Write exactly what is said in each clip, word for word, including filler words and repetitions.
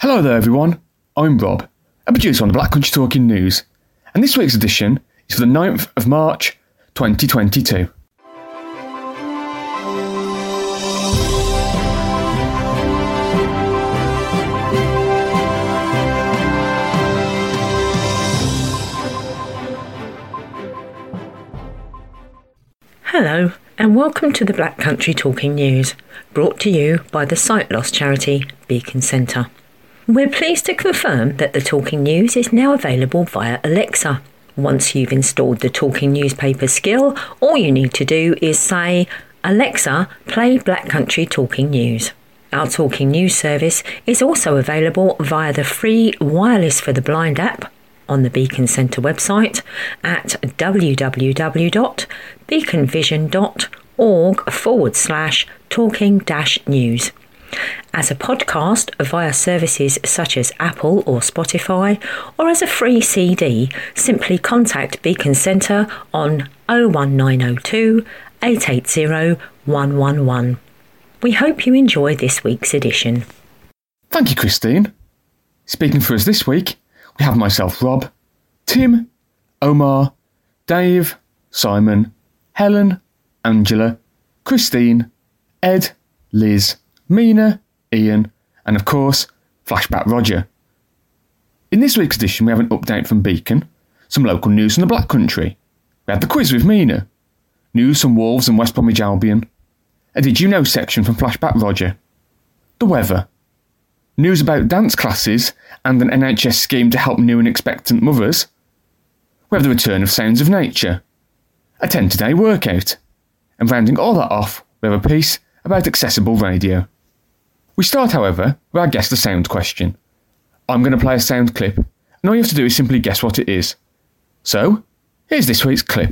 Hello there everyone, I'm Rob, a producer on the Black Country Talking News, and this week's edition is for the ninth of March twenty twenty-two. Hello and welcome to the Black Country Talking News, brought to you by the Sight Loss charity Beacon Centre. We're pleased to confirm that the Talking News is now available via Alexa. Once you've installed the Talking Newspaper skill, all you need to do is say, Alexa, play Black Country Talking News. Our Talking News service is also available via the free Wireless for the Blind app on the Beacon Centre website at www.beaconvision.org forward slash talking dash news. As a podcast via services such as Apple or Spotify, or as a free C D, simply contact Beacon Centre on oh one nine oh two, eight eight oh, one one one. We hope you enjoy this week's edition. Thank you, Christine. Speaking for us this week, we have myself, Rob, Tim, Omar, Dave, Simon, Helen, Angela, Christine, Ed, Liz, Mina, Ian, and of course, Flashback Roger. In this week's edition, we have an update from Beacon, some local news from the Black Country. We had the quiz with Mina, news from Wolves and West Bromwich Albion, a Did You Know section from Flashback Roger, the weather, news about dance classes and an N H S scheme to help new and expectant mothers. We have the return of Sounds of Nature, a ten-to-day workout, and rounding all that off, we have a piece about accessible radio. We start, however, with our Guess the Sound question. I'm going to play a sound clip, and all you have to do is simply guess what it is. So, here's this week's clip.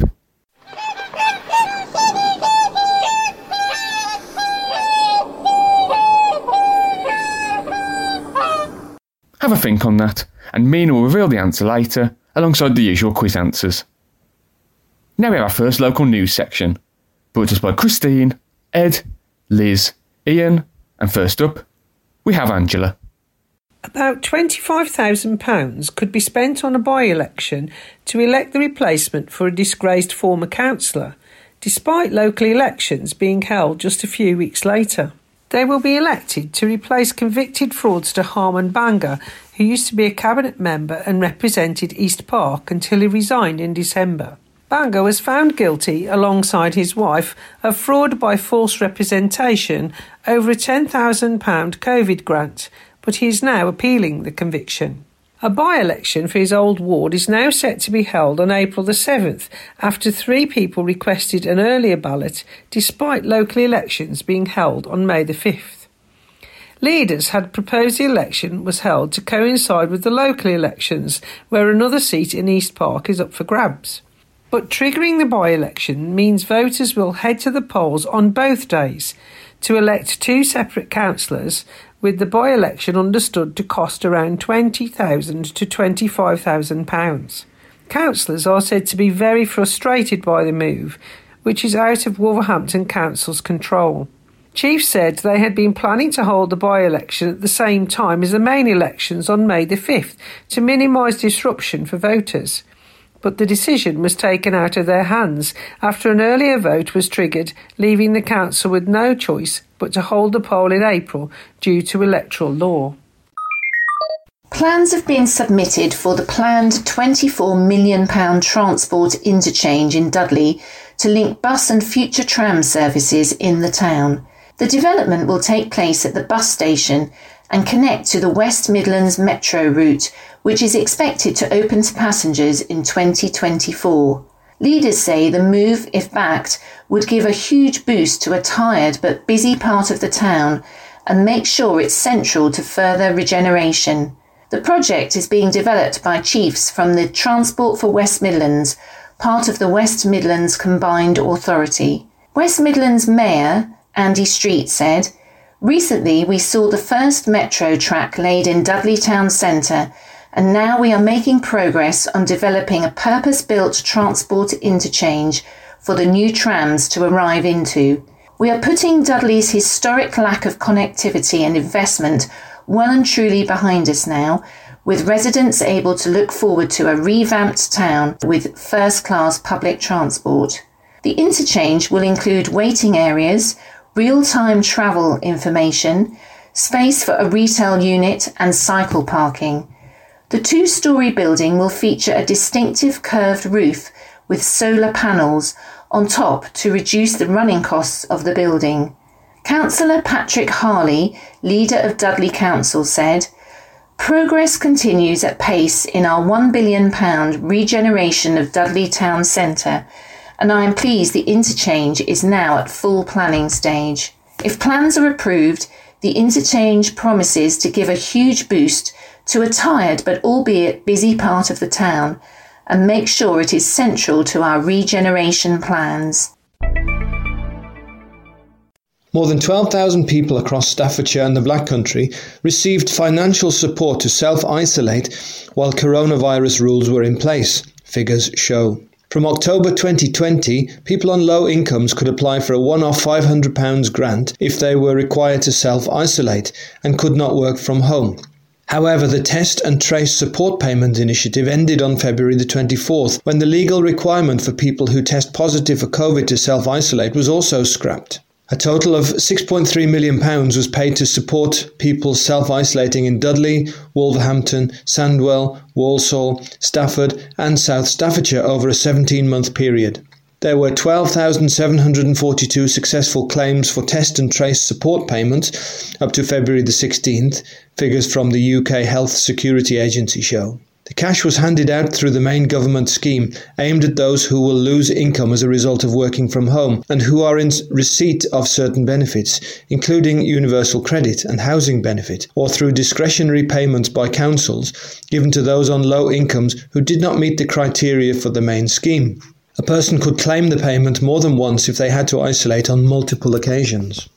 Have a think on that, and Mina will reveal the answer later, alongside the usual quiz answers. Now we have our first local news section, brought to us by Christine, Ed, Liz, Ian, and first up, we have Angela. About twenty-five thousand pounds could be spent on a by-election to elect the replacement for a disgraced former councillor, despite local elections being held just a few weeks later. They will be elected to replace convicted fraudster Harman Banga, who used to be a cabinet member and represented East Park until he resigned in December. Banga was found guilty, alongside his wife, of fraud by false representation over a ten thousand pounds COVID grant, but he is now appealing the conviction. A by-election for his old ward is now set to be held on April the seventh, after three people requested an earlier ballot, despite local elections being held on May the fifth. Leaders had proposed the election was held to coincide with the local elections, where another seat in East Park is up for grabs. But triggering the by-election means voters will head to the polls on both days to elect two separate councillors, with the by-election understood to cost around twenty thousand pounds to twenty-five thousand pounds. Councillors are said to be very frustrated by the move, which is out of Wolverhampton Council's control. Chief said they had been planning to hold the by-election at the same time as the main elections on May the fifth to minimise disruption for voters. But the decision was taken out of their hands after an earlier vote was triggered, leaving the council with no choice but to hold the poll in April due to electoral law. Plans have been submitted for the planned twenty-four million pounds transport interchange in Dudley to link bus and future tram services in the town. The development will take place at the bus station and connect to the West Midlands Metro route, which is expected to open to passengers in twenty twenty-four. Leaders say the move, if backed, would give a huge boost to a tired but busy part of the town and make sure it's central to further regeneration. The project is being developed by chiefs from the Transport for West Midlands, part of the West Midlands Combined Authority. West Midlands Mayor Andy Street said, "Recently we saw the first metro track laid in Dudley Town Centre, and now we are making progress on developing a purpose-built transport interchange for the new trams to arrive into. We are putting Dudley's historic lack of connectivity and investment well and truly behind us now, with residents able to look forward to a revamped town with first-class public transport. The interchange will include waiting areas, real-time travel information, space for a retail unit and cycle parking. The two-storey building will feature a distinctive curved roof with solar panels on top to reduce the running costs of the building. Councillor Patrick Harley, leader of Dudley Council, said, "Progress continues at pace in our one billion pounds regeneration of Dudley Town Centre, and I am pleased the interchange is now at full planning stage. If plans are approved, the interchange promises to give a huge boost to a tired but albeit busy part of the town and make sure it is central to our regeneration plans." More than twelve thousand people across Staffordshire and the Black Country received financial support to self-isolate while coronavirus rules were in place, figures show. From October twenty twenty, people on low incomes could apply for a one-off five hundred pounds grant if they were required to self-isolate and could not work from home. However, the Test and Trace Support Payment Initiative ended on February the twenty-fourth, when the legal requirement for people who test positive for COVID to self-isolate was also scrapped. A total of six point three million pounds was paid to support people self-isolating in Dudley, Wolverhampton, Sandwell, Walsall, Stafford and South Staffordshire over a seventeen-month period. There were twelve thousand seven hundred forty-two successful claims for test and trace support payments up to February the sixteenth, figures from the U K Health Security Agency show. The cash was handed out through the main government scheme aimed at those who will lose income as a result of working from home and who are in receipt of certain benefits, including universal credit and housing benefit, or through discretionary payments by councils given to those on low incomes who did not meet the criteria for the main scheme. A person could claim the payment more than once if they had to isolate on multiple occasions.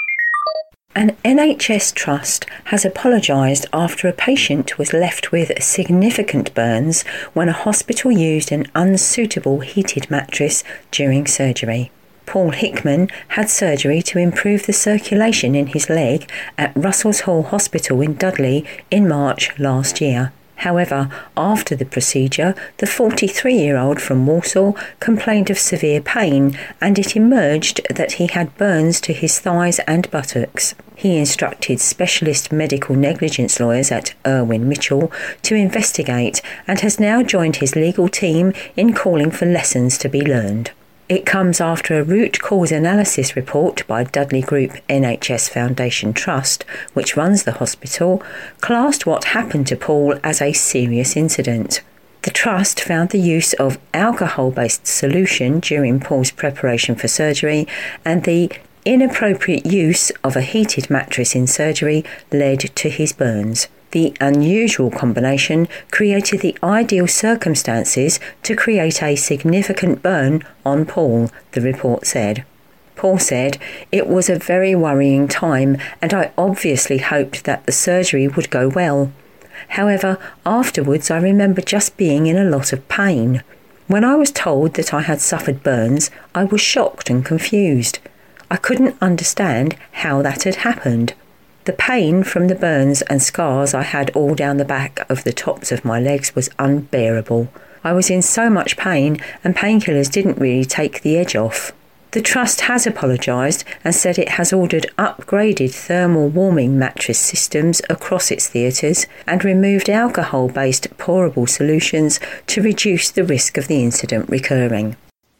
An N H S trust has apologised after a patient was left with significant burns when a hospital used an unsuitable heated mattress during surgery. Paul Hickman had surgery to improve the circulation in his leg at Russell's Hall Hospital in Dudley in March last year. However, after the procedure, the forty-three-year-old from Walsall complained of severe pain, and it emerged that he had burns to his thighs and buttocks. He instructed specialist medical negligence lawyers at Irwin Mitchell to investigate and has now joined his legal team in calling for lessons to be learned. It comes after a root cause analysis report by Dudley Group N H S Foundation Trust, which runs the hospital, classed what happened to Paul as a serious incident. The trust found the use of alcohol-based solution during Paul's preparation for surgery and the inappropriate use of a heated mattress in surgery led to his burns. The unusual combination created the ideal circumstances to create a significant burn on Paul, the report said. Paul said, "It was a very worrying time and I obviously hoped that the surgery would go well. However, afterwards I remember just being in a lot of pain. When I was told that I had suffered burns, I was shocked and confused. I couldn't understand how that had happened. The pain from the burns and scars I had all down the back of the tops of my legs was unbearable. I was in so much pain and painkillers didn't really take the edge off." The Trust has apologised and said it has ordered upgraded thermal warming mattress systems across its theatres and removed alcohol-based pourable solutions to reduce the risk of the incident recurring.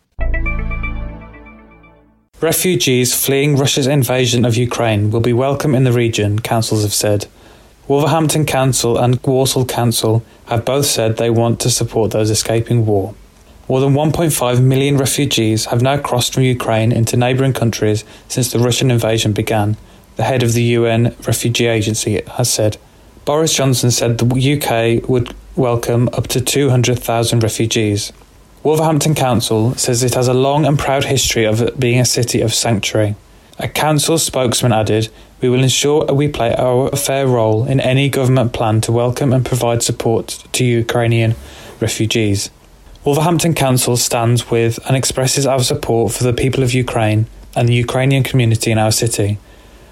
Refugees fleeing Russia's invasion of Ukraine will be welcome in the region, councils have said. Wolverhampton Council and Walsall Council have both said they want to support those escaping war. More than one point five million refugees have now crossed from Ukraine into neighbouring countries since the Russian invasion began, the head of the U N Refugee Agency has said. Boris Johnson said the U K would welcome up to two hundred thousand refugees. Wolverhampton Council says it has a long and proud history of being a city of sanctuary. A council spokesman added, "We will ensure we play our fair role in any government plan to welcome and provide support to Ukrainian refugees." Wolverhampton Council stands with and expresses our support for the people of Ukraine and the Ukrainian community in our city.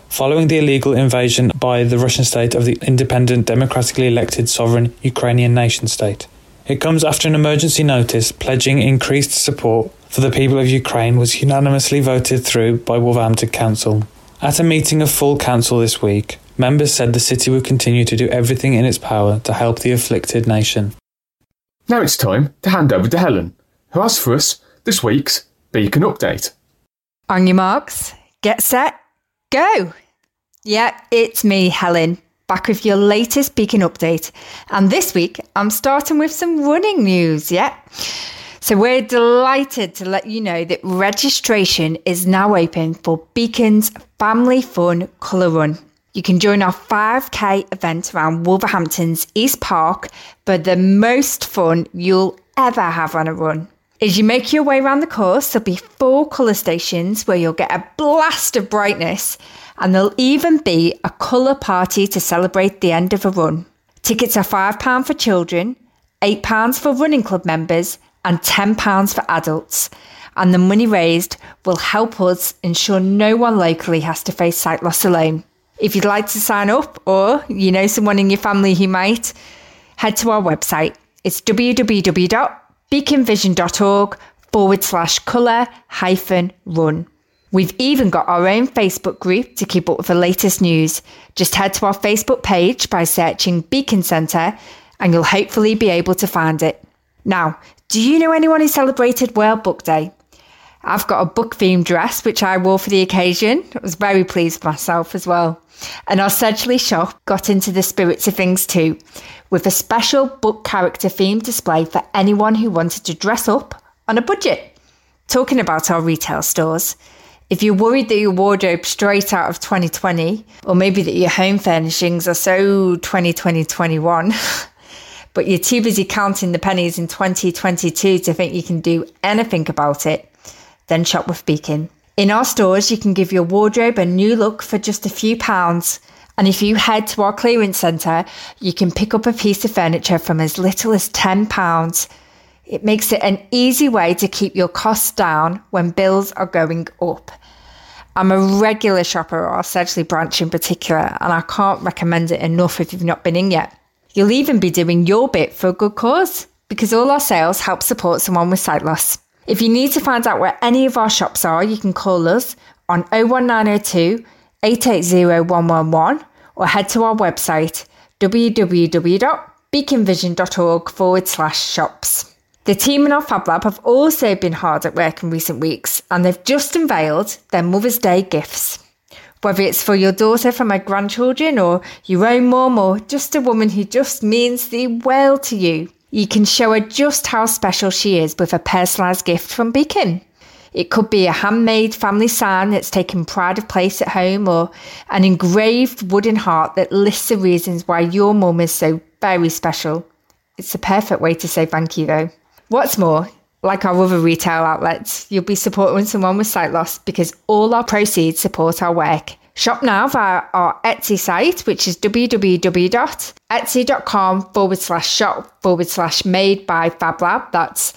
following the illegal invasion by the Russian state of the independent, democratically elected, sovereign Ukrainian nation-state. It comes after an emergency notice pledging increased support for the people of Ukraine was unanimously voted through by Wolverhampton Council. At a meeting of full council this week, members said the city would continue to do everything in its power to help the afflicted nation. Now it's time to hand over to Helen, who has for us this week's Beacon Update. On your marks, get set, go! Yeah, it's me, Helen, back with your latest Beacon Update. And this week, I'm starting with some running news, yeah? So we're delighted to let you know that registration is now open for Beacon's Family Fun Colour Run. You can join our five K event around Wolverhampton's East Park for the most fun you'll ever have on a run. As you make your way around the course, there'll be four colour stations where you'll get a blast of brightness, and there'll even be a colour party to celebrate the end of a run. Tickets are five pounds for children, eight pounds for running club members, and ten pounds for adults. And the money raised will help us ensure no one locally has to face sight loss alone. If you'd like to sign up, or you know someone in your family who might, head to our website. It's www.beaconvision.org forward slash colour hyphen run. We've even got our own Facebook group to keep up with the latest news. Just head to our Facebook page by searching Beacon Centre and you'll hopefully be able to find it. Now, do you know anyone who celebrated World Book Day? I've got a book-themed dress, which I wore for the occasion. I was very pleased with myself as well. And our Sedgley shop got into the spirits of things too, with a special book character theme display for anyone who wanted to dress up on a budget. Talking about our retail stores, if you're worried that your wardrobe's straight out of twenty twenty, or maybe that your home furnishings are so twenty twenty twenty-one, but you're too busy counting the pennies in twenty twenty-two to think you can do anything about it, then shop with Beacon. In our stores, you can give your wardrobe a new look for just a few pounds. And if you head to our clearance centre, you can pick up a piece of furniture from as little as ten pounds. It makes it an easy way to keep your costs down when bills are going up. I'm a regular shopper at our Sedgley branch in particular, and I can't recommend it enough if you've not been in yet. You'll even be doing your bit for a good cause, because all our sales help support someone with sight loss. If you need to find out where any of our shops are, you can call us on oh one nine oh two, eight eight zero, one one one or head to our website www.beaconvision.org forward slash shops. The team in our Fab Lab have also been hard at work in recent weeks, and they've just unveiled their Mother's Day gifts. Whether it's for your daughter from her grandchildren, or your own mum, or just a woman who just means the world to you, you can show her just how special she is with a personalised gift from Beacon. It could be a handmade family sign that's taken pride of place at home, or an engraved wooden heart that lists the reasons why your mum is so very special. It's the perfect way to say thank you though. What's more, like our other retail outlets, you'll be supporting someone with sight loss because all our proceeds support our work. Shop now via our Etsy site, which is www.etsy.com forward slash shop forward slash made by FabLab. That's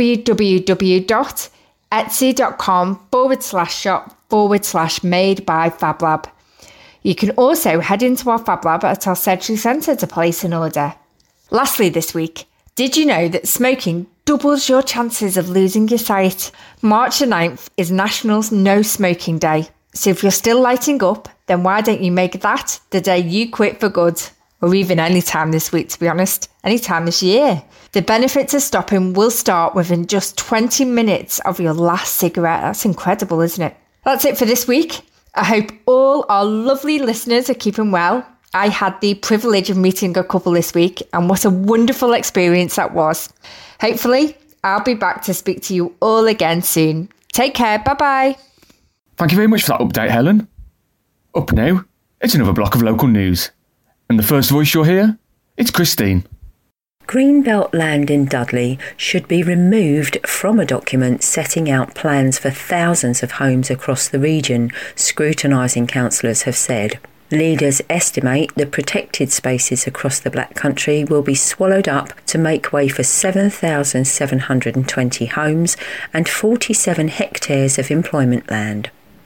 www.etsy.com forward slash shop forward slash made by FabLab. You can also head into our FabLab at our Sedgley Centre to place an order. Lastly this week, did you know that smoking doubles your chances of losing your sight? March the ninth is National No Smoking Day. So if you're still lighting up, then why don't you make that the day you quit for good? Or even any time this week, to be honest. Any time this year. The benefits of stopping will start within just twenty minutes of your last cigarette. That's incredible, isn't it? That's it for this week. I hope all our lovely listeners are keeping well. I had the privilege of meeting a couple this week, and what a wonderful experience that was. Hopefully, I'll be back to speak to you all again soon. Take care. Bye-bye. Thank you very much for that update, Helen. Up now, it's another block of local news. And the first voice you'll hear, it's Christine. Greenbelt land in Dudley should be removed from a document setting out plans for thousands of homes across the region, scrutinising councillors have said. Leaders estimate the protected spaces across the Black Country will be swallowed up to make way for seven thousand seven hundred twenty homes and forty-seven hectares of employment land.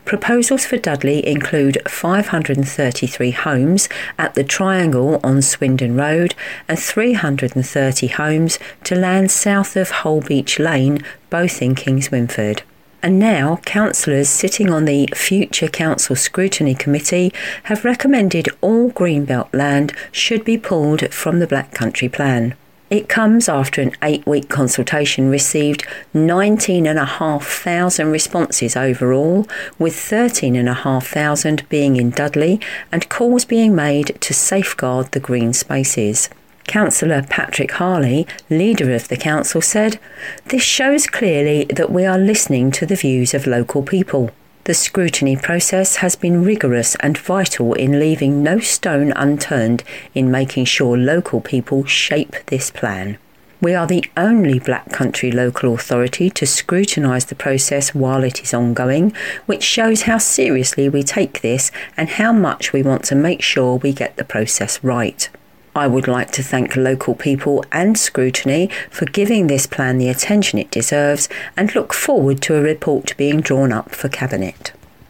Proposals for Dudley include five hundred thirty-three homes at the Triangle on Swindon Road and three hundred thirty homes to land south of Holbeach Lane, both in Kings Winford. And now, councillors sitting on the Future Council Scrutiny Committee have recommended all Greenbelt land should be pulled from the Black Country Plan. It comes after an eight-week consultation received nineteen thousand five hundred responses overall, with thirteen thousand five hundred being in Dudley and calls being made to safeguard the green spaces. Councillor Patrick Harley, leader of the council, said, "This shows clearly that we are listening to the views of local people. The scrutiny process has been rigorous and vital in leaving no stone unturned in making sure local people shape this plan. We are the only Black Country local authority to scrutinise the process while it is ongoing, which shows how seriously we take this and how much we want to make sure we get the process right. I would like to thank local people and Scrutiny for giving this plan the attention it deserves and look forward to a report being drawn up for Cabinet."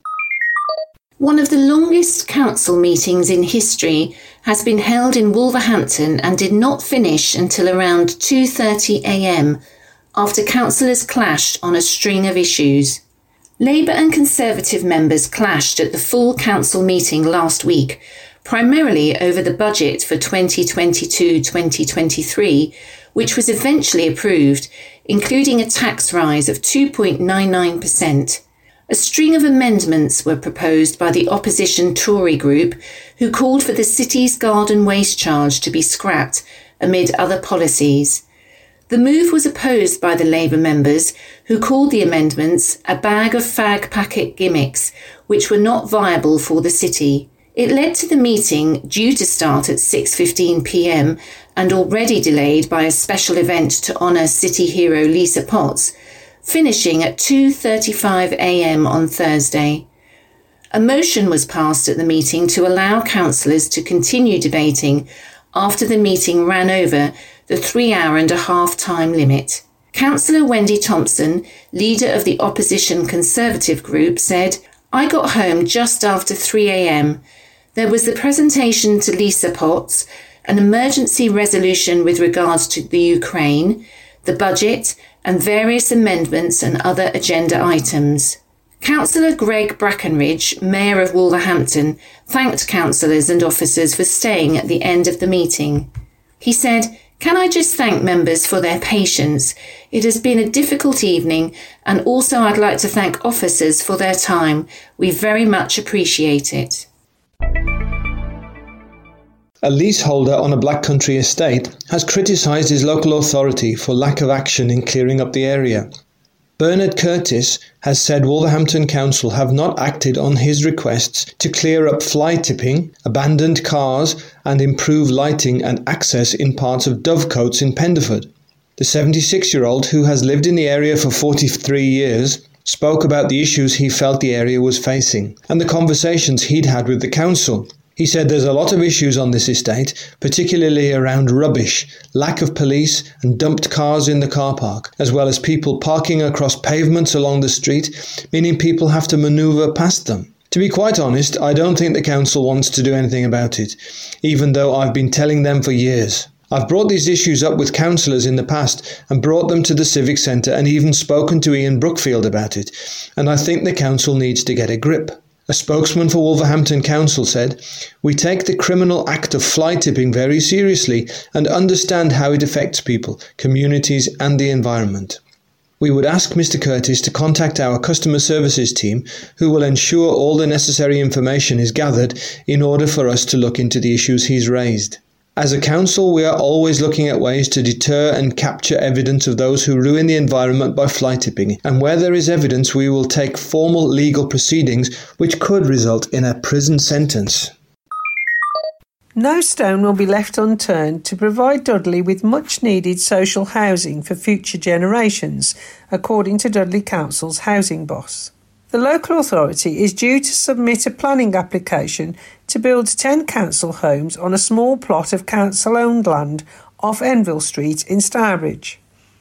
One of the longest council meetings in history has been held in Wolverhampton and did not finish until around two thirty a m after councillors clashed on a string of issues. Labour and Conservative members clashed at the full council meeting last week, primarily over the budget for twenty twenty-two twenty twenty-three, which was eventually approved, including a tax rise of two point nine nine percent. A string of amendments were proposed by the opposition Tory group, who called for the city's garden waste charge to be scrapped amid other policies. The move was opposed by the Labour members, who called the amendments a bag of fag packet gimmicks, which were not viable for the city. It led to the meeting, due to start at six fifteen p m and already delayed by a special event to honour city hero Lisa Potts, finishing at two thirty-five a m on Thursday. A motion was passed at the meeting to allow councillors to continue debating after the meeting ran over the three-hour and a half time limit. Councillor Wendy Thompson, leader of the opposition Conservative group, said, "I got home just after three a m There was the presentation to Lisa Potts, an emergency resolution with regards to the Ukraine, the budget, and various amendments and other agenda items." Councillor Greg Brackenridge, Mayor of Wolverhampton, thanked councillors and officers for staying at the end of the meeting. He said, "Can I just thank members for their patience? It has been a difficult evening, and also I'd like to thank officers for their time. We very much appreciate it." A leaseholder on a Black Country estate has criticised his local authority for lack of action in clearing up the area. Bernard Curtis has said Wolverhampton Council have not acted on his requests to clear up fly tipping, abandoned cars and improve lighting and access in parts of Dovecotes in Penderford. The seventy-six-year-old, who has lived in the area for forty-three years, spoke about the issues he felt the area was facing and the conversations he'd had with the council. He said there's a lot of issues on this estate, particularly around rubbish, lack of police and dumped cars in the car park, as well as people parking across pavements along the street, meaning people have to manoeuvre past them. To be quite honest, I don't think the council wants to do anything about it, even though I've been telling them for years. I've brought these issues up with councillors in the past and brought them to the Civic Centre and even spoken to Ian Brookfield about it, and I think the council needs to get a grip. A spokesman for Wolverhampton Council said, "We take the criminal act of fly tipping very seriously and understand how it affects people, communities and the environment. We would ask Mister Curtis to contact our customer services team, who will ensure all the necessary information is gathered in order for us to look into the issues he's raised. As a council, we are always looking at ways to deter and capture evidence of those who ruin the environment by fly tipping, and where there is evidence, we will take formal legal proceedings which could result in a prison sentence." No stone will be left unturned to provide Dudley with much-needed social housing for future generations, according to Dudley Council's housing boss. The local authority is due to submit a planning application to build ten council homes on a small plot of council-owned land off Enville Street in Stourbridge.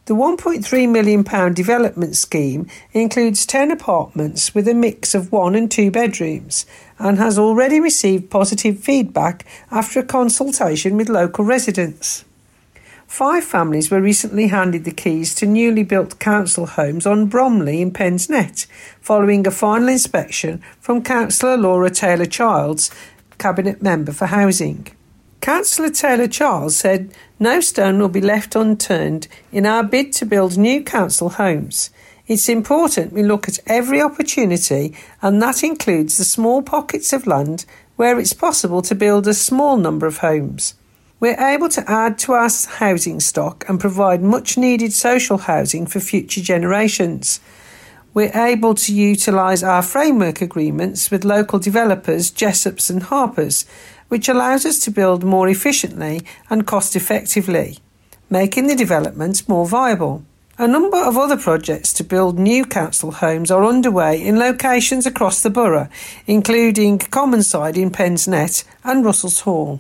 The one point three million pounds development scheme includes ten apartments with a mix of one and two bedrooms and has already received positive feedback after a consultation with local residents. Five families were recently handed the keys to newly built council homes on Bromley in Pensnet, following a final inspection from Councillor Laura Taylor-Childs, Cabinet Member for Housing. Councillor Taylor-Childs said, "No stone will be left unturned in our bid to build new council homes. It's important we look at every opportunity, and that includes the small pockets of land where it's possible to build a small number of homes. We're able to add to our housing stock and provide much needed social housing for future generations. We're able to utilise our framework agreements with local developers, Jessops and Harpers, which allows us to build more efficiently and cost effectively, making the development more viable. A number of other projects to build new council homes are underway in locations across the borough, including Commonside in Pensnet and Russell's Hall."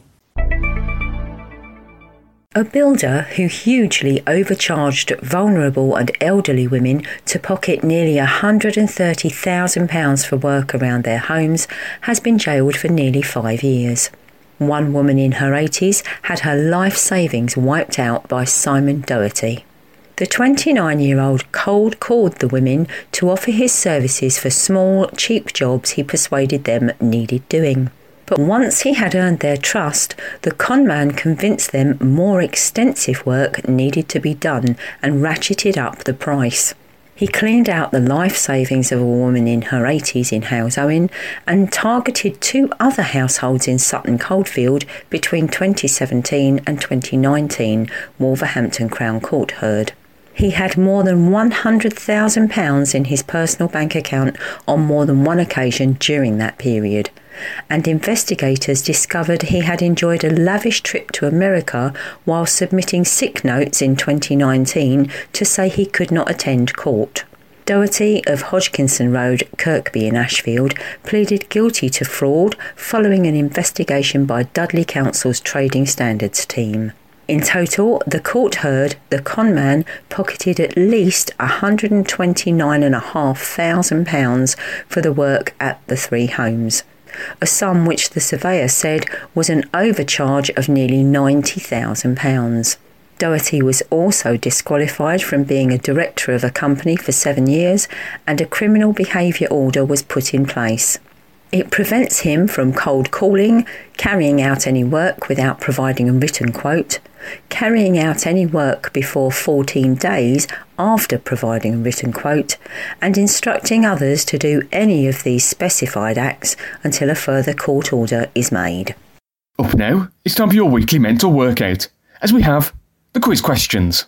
A builder who hugely overcharged vulnerable and elderly women to pocket nearly one hundred thirty thousand pounds for work around their homes has been jailed for nearly five years. One woman in her eighties had her life savings wiped out by Simon Doherty. The twenty-nine-year-old cold called the women to offer his services for small, cheap jobs he persuaded them needed doing. But once he had earned their trust, the conman convinced them more extensive work needed to be done and ratcheted up the price. He cleaned out the life savings of a woman in her eighties in Halesowen and targeted two other households in Sutton Coldfield between twenty seventeen and twenty nineteen, Wolverhampton Crown Court heard. He had more than one hundred thousand pounds in his personal bank account on more than one occasion during that period, and investigators discovered he had enjoyed a lavish trip to America while submitting sick notes in twenty nineteen to say he could not attend court. Doherty of Hodgkinson Road, Kirkby in Ashfield, pleaded guilty to fraud following an investigation by Dudley Council's Trading Standards team. In total, the court heard the conman pocketed at least one hundred twenty-nine thousand five hundred pounds for the work at the three homes, a sum which the surveyor said was an overcharge of nearly ninety thousand pounds. Doherty was also disqualified from being a director of a company for seven years, and a criminal behaviour order was put in place. It prevents him from cold calling, carrying out any work without providing a written quote, carrying out any work before fourteen days after providing a written quote, and instructing others to do any of these specified acts until a further court order is made. Up now, it's time for your weekly mental workout, as we have the quiz questions.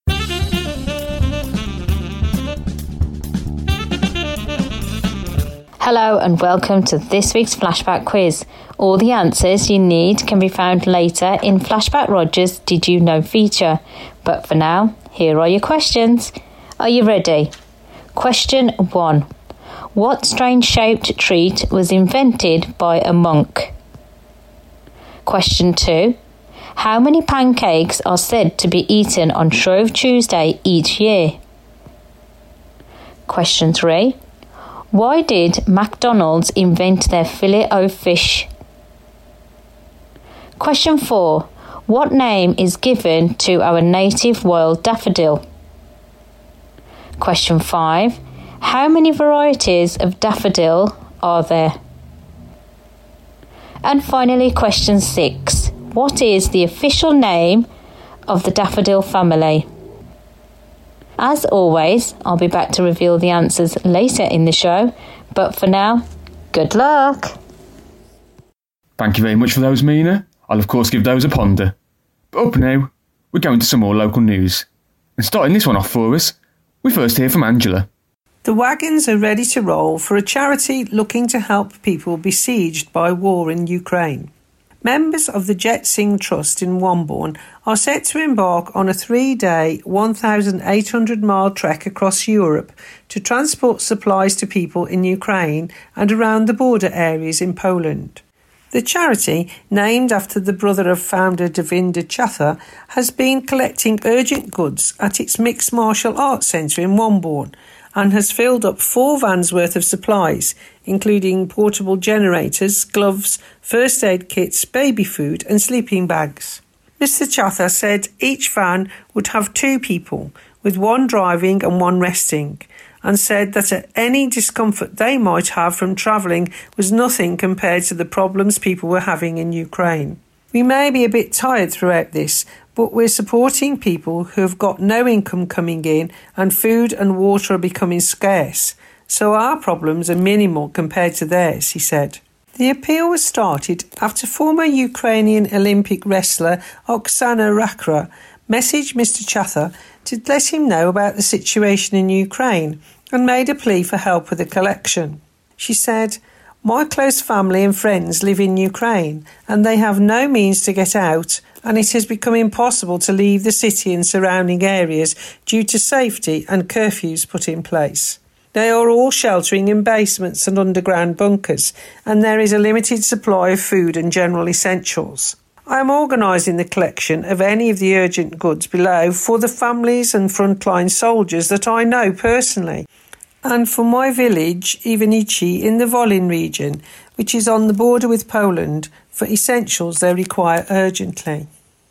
Hello and welcome to this week's Flashback quiz. All the answers you need can be found later in Flashback Roger's Did You Know feature. But for now, here are your questions. Are you ready? Question one. What strange-shaped treat was invented by a monk? Question two. How many pancakes are said to be eaten on Shrove Tuesday each year? Question three. Why did McDonald's invent their Filet-O-Fish? Question four. What name is given to our native wild daffodil? Question five. How many varieties of daffodil are there? And finally, question six. What is the official name of the daffodil family? As always, I'll be back to reveal the answers later in the show, but for now, good luck! Thank you very much for those, Mina. I'll of course give those a ponder. But up now, we're going to some more local news. And starting this one off for us, we first hear from Angela. The wagons are ready to roll for a charity looking to help people besieged by war in Ukraine. Members of the Jet Singh Trust in Wombourne are set to embark on a three-day, one thousand eight hundred mile trek across Europe to transport supplies to people in Ukraine and around the border areas in Poland. The charity, named after the brother of founder Devinder Chatha, has been collecting urgent goods at its Mixed Martial Arts Centre in Wombourne and has filled up four vans worth of supplies, including portable generators, gloves, first aid kits, baby food and sleeping bags. Mister Chatha said each van would have two people, with one driving and one resting, and said that any discomfort they might have from travelling was nothing compared to the problems people were having in Ukraine. We may be a bit tired throughout this, but we're supporting people who have got no income coming in and food and water are becoming scarce, so our problems are minimal compared to theirs, he said. The appeal was started after former Ukrainian Olympic wrestler Oksana Rakra messaged Mister Chatha to let him know about the situation in Ukraine and made a plea for help with the collection. She said, "My close family and friends live in Ukraine and they have no means to get out, and it has become impossible to leave the city and surrounding areas due to safety and curfews put in place. They are all sheltering in basements and underground bunkers, and there is a limited supply of food and general essentials. I am organising the collection of any of the urgent goods below for the families and frontline soldiers that I know personally, and for my village, Ivanichi, in the Volyn region, which is on the border with Poland, for essentials they require urgently."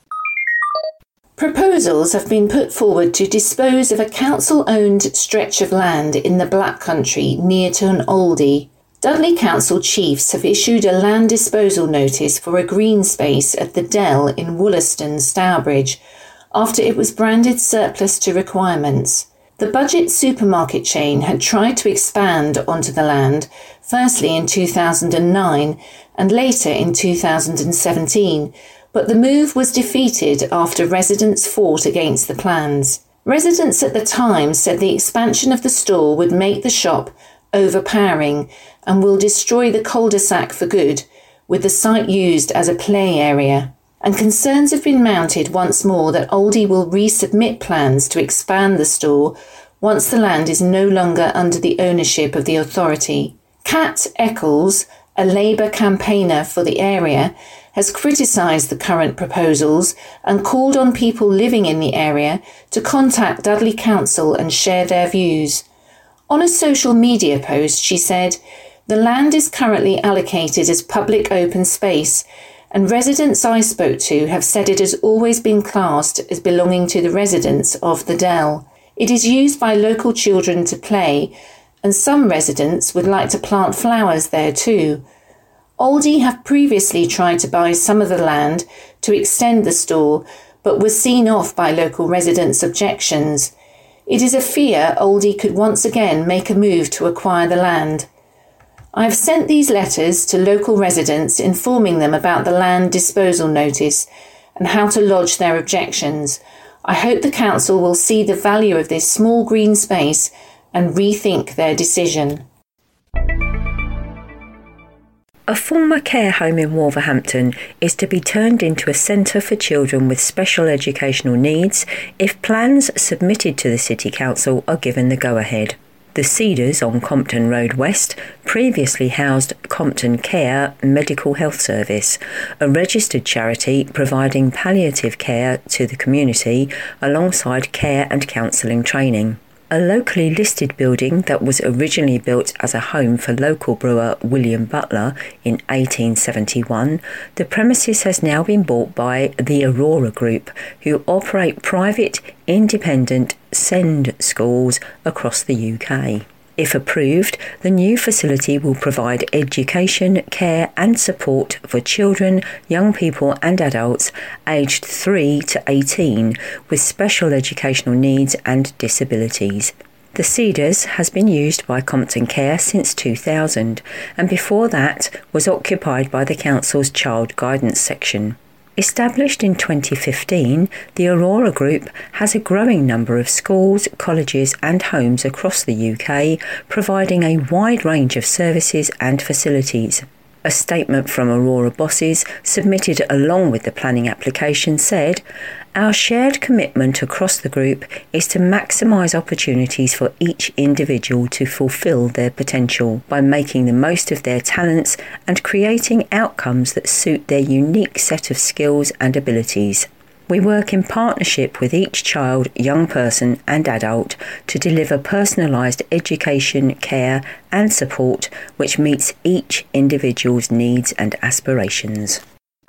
Proposals have been put forward to dispose of a council-owned stretch of land in the Black Country near to an oldie. Dudley Council chiefs have issued a land disposal notice for a green space at the Dell in Wollaston, Stourbridge, after it was branded surplus to requirements. The Budget supermarket chain had tried to expand onto the land, firstly in two thousand nine and later in two thousand seventeen, but the move was defeated after residents fought against the plans. Residents at the time said the expansion of the store would make the shop overpowering and will destroy the cul-de-sac for good, with the site used as a play area. And concerns have been mounted once more that Oldie will resubmit plans to expand the store once the land is no longer under the ownership of the authority. Kat Eccles, a Labour campaigner for the area, has criticised the current proposals and called on people living in the area to contact Dudley Council and share their views. On a social media post, she said, "The land is currently allocated as public open space, and residents I spoke to have said it has always been classed as belonging to the residents of the Dell. It is used by local children to play, and some residents would like to plant flowers there too. Oldie have previously tried to buy some of the land to extend the store, but was seen off by local residents' objections. It is a fear Oldie could once again make a move to acquire the land. I have sent these letters to local residents informing them about the land disposal notice and how to lodge their objections. I hope the council will see the value of this small green space and rethink their decision." A former care home in Wolverhampton is to be turned into a centre for children with special educational needs if plans submitted to the City Council are given the go-ahead. The Cedars on Compton Road West previously housed Compton Care Medical Health Service, a registered charity providing palliative care to the community alongside care and counselling training. A locally listed building that was originally built as a home for local brewer William Butler in eighteen seventy-one, the premises has now been bought by the Aurora Group, who operate private, independent SEND schools across the U K. If approved, the new facility will provide education, care and support for children, young people and adults aged three to eighteen with special educational needs and disabilities. The Cedars has been used by Compton Care since two thousand and before that was occupied by the council's child guidance section. Established in twenty fifteen, the Aurora Group has a growing number of schools, colleges and homes across the U K, providing a wide range of services and facilities. A statement from Aurora bosses submitted along with the planning application said, "Our shared commitment across the group is to maximise opportunities for each individual to fulfil their potential by making the most of their talents and creating outcomes that suit their unique set of skills and abilities. We work in partnership with each child, young person and adult to deliver personalised education, care and support which meets each individual's needs and aspirations."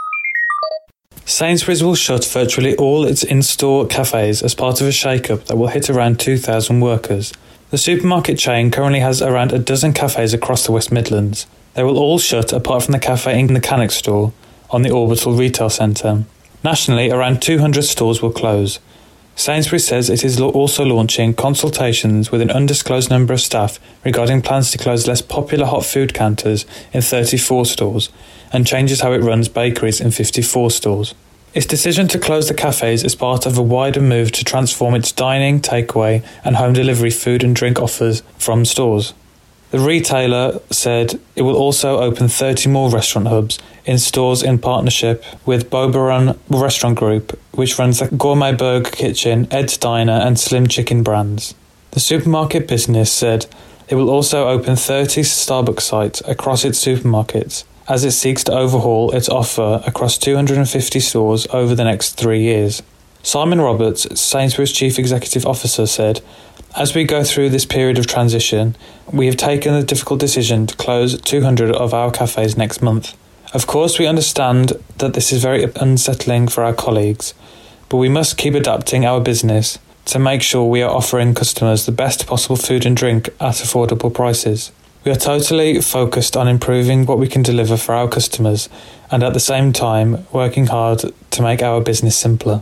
Sainsbury's will shut virtually all its in-store cafes as part of a shake-up that will hit around two thousand workers. The supermarket chain currently has around a dozen cafes across the West Midlands. They will all shut apart from the cafe in the Cannock store on the Orbital Retail Centre. Nationally, around two hundred stores will close. Sainsbury's says it is also launching consultations with an undisclosed number of staff regarding plans to close less popular hot food counters in thirty-four stores and changes how it runs bakeries in fifty-four stores. Its decision to close the cafes is part of a wider move to transform its dining, takeaway and home delivery food and drink offers from stores. The retailer said it will also open thirty more restaurant hubs in stores in partnership with Boberon Restaurant Group, which runs the Gourmet Burger Kitchen, Ed's Diner and Slim Chicken brands. The supermarket business said it will also open thirty Starbucks sites across its supermarkets as it seeks to overhaul its offer across two hundred fifty stores over the next three years. Simon Roberts, Sainsbury's Chief Executive Officer, said, "As we go through this period of transition, we have taken the difficult decision to close two hundred of our cafes next month. Of course, we understand that this is very unsettling for our colleagues, but we must keep adapting our business to make sure we are offering customers the best possible food and drink at affordable prices. We are totally focused on improving what we can deliver for our customers and at the same time working hard to make our business simpler."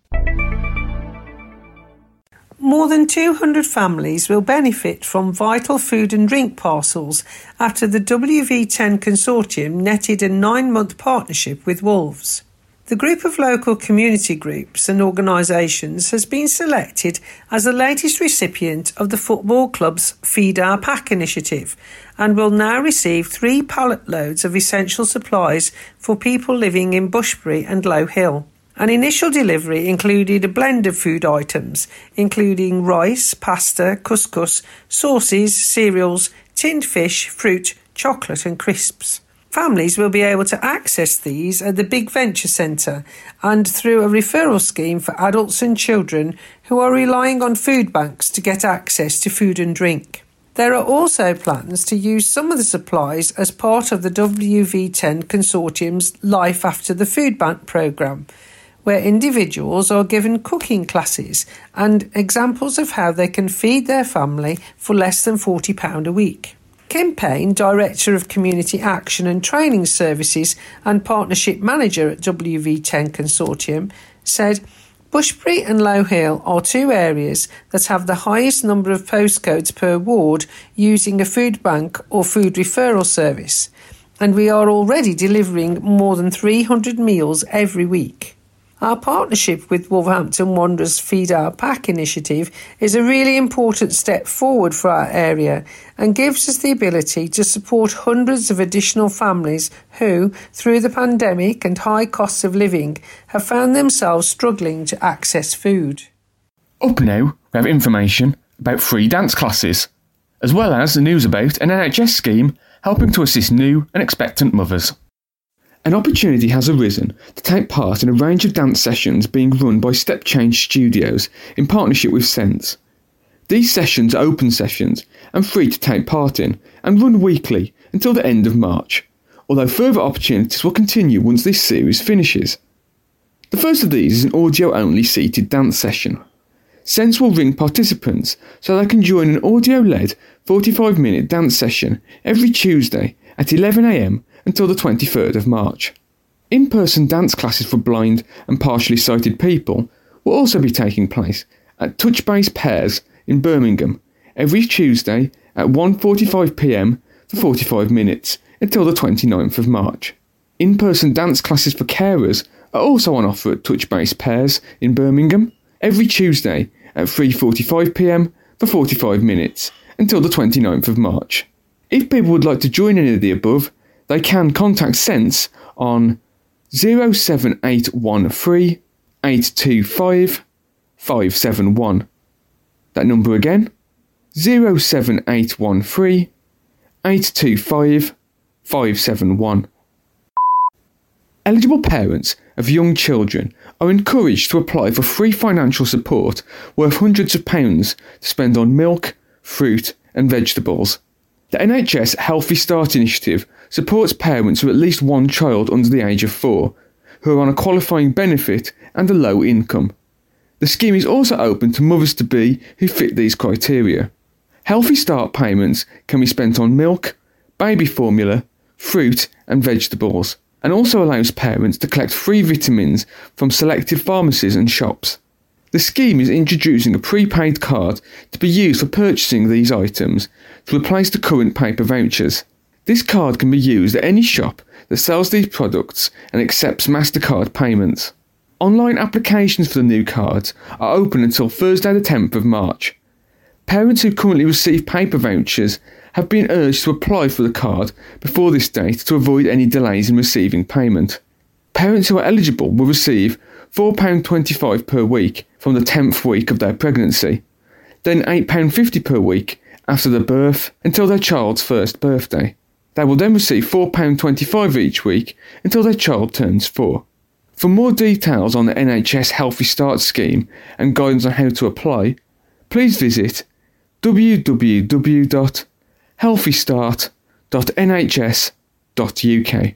More than two hundred families will benefit from vital food and drink parcels after the W V ten consortium netted a nine-month partnership with Wolves. The group of local community groups and organisations has been selected as the latest recipient of the football club's Feed Our Pack initiative and will now receive three pallet loads of essential supplies for people living in Bushbury and Low Hill. An initial delivery included a blend of food items, including rice, pasta, couscous, sauces, cereals, tinned fish, fruit, chocolate and crisps. Families will be able to access these at the Big Venture Centre and through a referral scheme for adults and children who are relying on food banks to get access to food and drink. There are also plans to use some of the supplies as part of the W V ten consortium's Life After the Food Bank programme, where individuals are given cooking classes and examples of how they can feed their family for less than forty pounds a week. Kim Payne, Director of Community Action and Training Services and Partnership Manager at W V ten Consortium, said, "Bushbury and Low Hill are two areas that have the highest number of postcodes per ward using a food bank or food referral service, and we are already delivering more than three hundred meals every week. Our partnership with Wolverhampton Wanderers Feed Our Pack initiative is a really important step forward for our area and gives us the ability to support hundreds of additional families who, through the pandemic and high costs of living, have found themselves struggling to access food." Up now, we have information about free dance classes, as well as the news about an N H S scheme helping to assist new and expectant mothers. An opportunity has arisen to take part in a range of dance sessions being run by Step Change Studios in partnership with Sense. These sessions are open sessions and free to take part in and run weekly until the end of March, although further opportunities will continue once this series finishes. The first of these is an audio-only seated dance session. Sense will ring participants so they can join an audio-led forty-five minute dance session every Tuesday at eleven a m until the twenty-third of March. In-person dance classes for blind and partially sighted people will also be taking place at Touchbase Pairs in Birmingham every Tuesday at one forty-five p m for forty-five minutes until the twenty-ninth of March. In-person dance classes for carers are also on offer at Touchbase Pairs in Birmingham every Tuesday at three forty-five p m for forty-five minutes until the twenty-ninth of March. If people would like to join any of the above, they can contact Sense on zero seven eight one three eight two five five seven one. That number again, zero seven eight one three eight two five five seven one. Eligible parents of young children are encouraged to apply for free financial support worth hundreds of pounds to spend on milk, fruit and vegetables. The N H S Healthy Start initiative supports parents with at least one child under the age of four who are on a qualifying benefit and a low income. The scheme is also open to mothers-to-be who fit these criteria. Healthy Start payments can be spent on milk, baby formula, fruit and vegetables, and also allows parents to collect free vitamins from selected pharmacies and shops. The scheme is introducing a prepaid card to be used for purchasing these items to replace the current paper vouchers. This card can be used at any shop that sells these products and accepts MasterCard payments. Online applications for the new cards are open until Thursday the tenth of March. Parents who currently receive paper vouchers have been urged to apply for the card before this date to avoid any delays in receiving payment. Parents who are eligible will receive four pounds twenty-five per week from the tenth week of their pregnancy, then eight pounds fifty per week after the birth until their child's first birthday. They will then receive four pounds twenty-five each week until their child turns four. For more details on the N H S Healthy Start scheme and guidance on how to apply, please visit w w w dot healthy start dot n h s dot u k.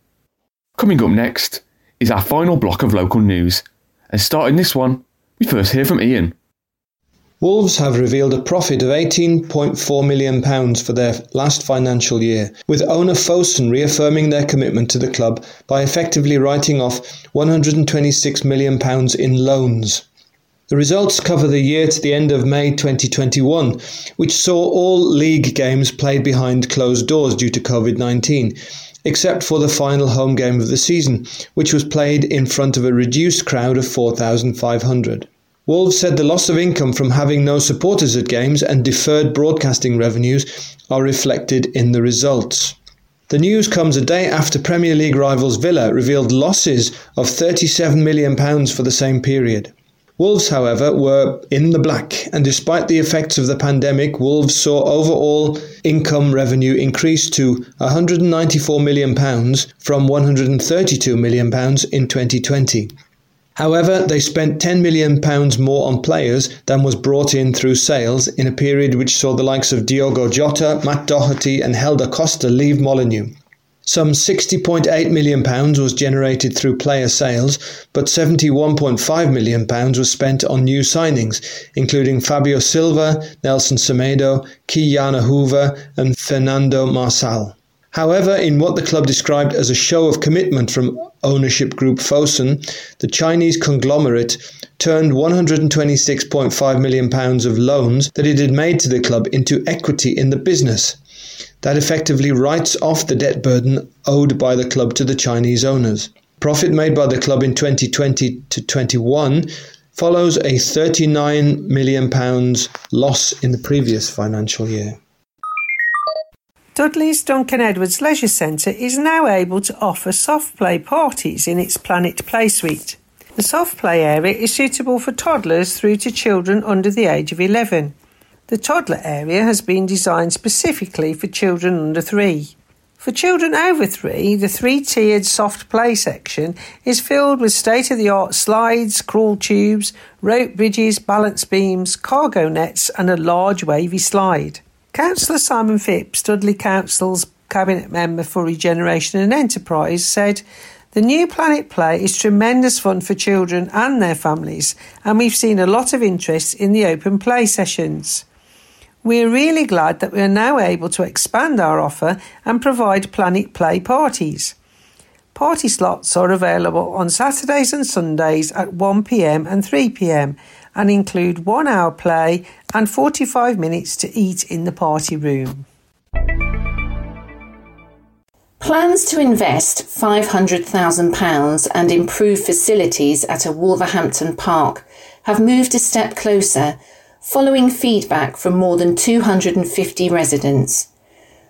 Coming up next is our final block of local news, and starting this one, we first hear from Ian. Wolves have revealed a profit of eighteen point four million pounds for their last financial year, with owner Fosun reaffirming their commitment to the club by effectively writing off one hundred twenty-six million pounds in loans. The results cover the year to the end of May twenty twenty-one, which saw all league games played behind closed doors due to covid nineteen, except for the final home game of the season, which was played in front of a reduced crowd of four thousand five hundred. Wolves said the loss of income from having no supporters at games and deferred broadcasting revenues are reflected in the results. The news comes a day after Premier League rivals Villa revealed losses of thirty-seven million pounds for the same period. Wolves, however, were in the black, and despite the effects of the pandemic, Wolves saw overall income revenue increase to one hundred ninety-four million pounds from one hundred thirty-two million pounds in twenty twenty. However, they spent ten million pounds more on players than was brought in through sales in a period which saw the likes of Diogo Jota, Matt Doherty and Helder Costa leave Molineux. Some sixty point eight million pounds was generated through player sales, but seventy-one point five million pounds was spent on new signings, including Fabio Silva, Nelson Semedo, Ki-Jana Hoover and Fernando Marçal. However, in what the club described as a show of commitment from ownership group Fosun, the Chinese conglomerate turned one hundred twenty-six point five million pounds of loans that it had made to the club into equity in the business. That effectively writes off the debt burden owed by the club to the Chinese owners. Profit made by the club in twenty twenty to twenty-one follows a thirty-nine million pounds loss in the previous financial year. Dudley's Duncan Edwards Leisure Centre is now able to offer soft play parties in its Planet Play suite. The soft play area is suitable for toddlers through to children under the age of eleven. The toddler area has been designed specifically for children under three. For children over three, the three-tiered soft play section is filled with state-of-the-art slides, crawl tubes, rope bridges, balance beams, cargo nets and a large wavy slide. Councillor Simon Phipps, Dudley Council's Cabinet Member for Regeneration and Enterprise, said, "The new Planet Play is tremendous fun for children and their families, and we've seen a lot of interest in the open play sessions. We're really glad that we are now able to expand our offer and provide Planet Play parties. Party slots are available on Saturdays and Sundays at one p m and three p m and include one hour play and forty-five minutes to eat in the party room." Plans to invest five hundred thousand pounds and improve facilities at a Wolverhampton park have moved a step closer following feedback from more than two hundred fifty residents.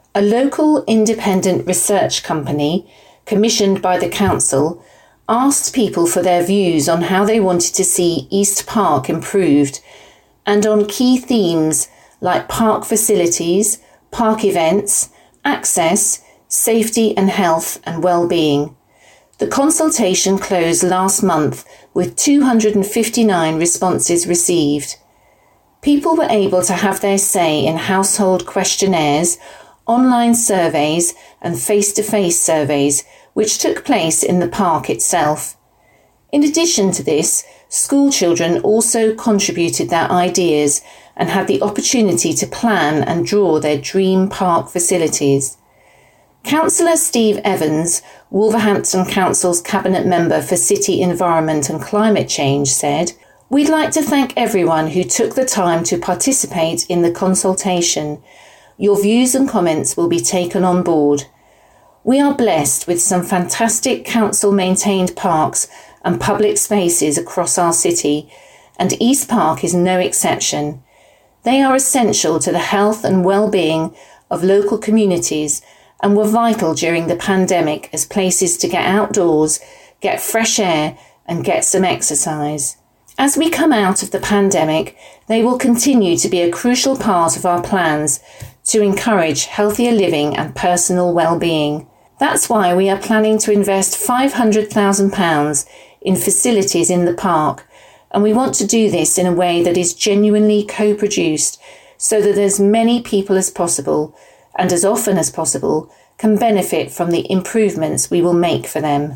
A local independent research company, commissioned by the council, asked people for their views on how they wanted to see East Park improved and on key themes like park facilities, park events, access, safety and health and well-being. The consultation closed last month with two hundred fifty-nine responses received. People were able to have their say in household questionnaires, online surveys and face-to-face surveys, which took place in the park itself. In addition to this, school children also contributed their ideas and had the opportunity to plan and draw their dream park facilities. Councillor Steve Evans, Wolverhampton Council's Cabinet Member for City Environment and Climate Change, said, "We'd like to thank everyone who took the time to participate in the consultation. Your views and comments will be taken on board. We are blessed with some fantastic council-maintained parks and public spaces across our city, and East Park is no exception. They are essential to the health and well-being of local communities and were vital during the pandemic as places to get outdoors, get fresh air and get some exercise. As we come out of the pandemic, they will continue to be a crucial part of our plans to encourage healthier living and personal well-being. That's why we are planning to invest five hundred thousand pounds in facilities in the park, and we want to do this in a way that is genuinely co-produced so that as many people as possible and as often as possible can benefit from the improvements we will make for them."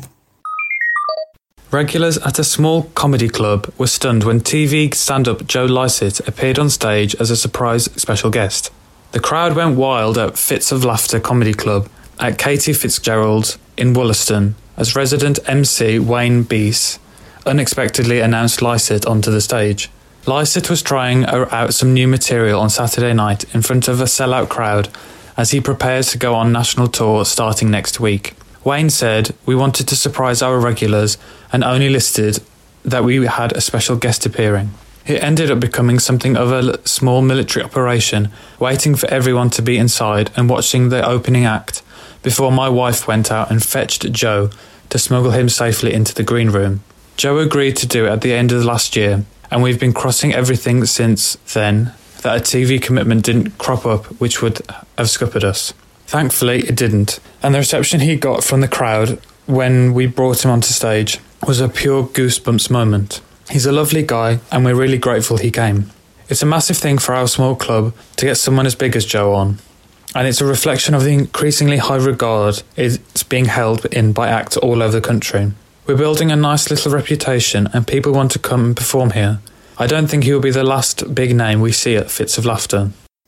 Regulars at a small comedy club were stunned when T V stand-up Joe Lycett appeared on stage as a surprise special guest. The crowd went wild at Fits of Laughter Comedy Club at Katie Fitzgerald's in Wollaston as resident M C Wayne Beese unexpectedly announced Lycett onto the stage. Lycett was trying out some new material on Saturday night in front of a sellout crowd as he prepares to go on national tour starting next week. Wayne said, "We wanted to surprise our regulars and only listed that we had a special guest appearing." It ended up becoming something of a small military operation, waiting for everyone to be inside and watching the opening act before my wife went out and fetched Joe to smuggle him safely into the green room. Joe agreed to do it at the end of last year, and we've been crossing everything since then that a T V commitment didn't crop up which would have scuppered us. Thankfully, it didn't, and the reception he got from the crowd when we brought him onto stage was a pure goosebumps moment. He's a lovely guy, and we're really grateful he came. It's a massive thing for our small club to get someone as big as Joe on, and it's a reflection of the increasingly high regard it's being held in by acts all over the country. We're building a nice little reputation, and people want to come and perform here. I don't think he will be the last big name we see at Fits of Laughter.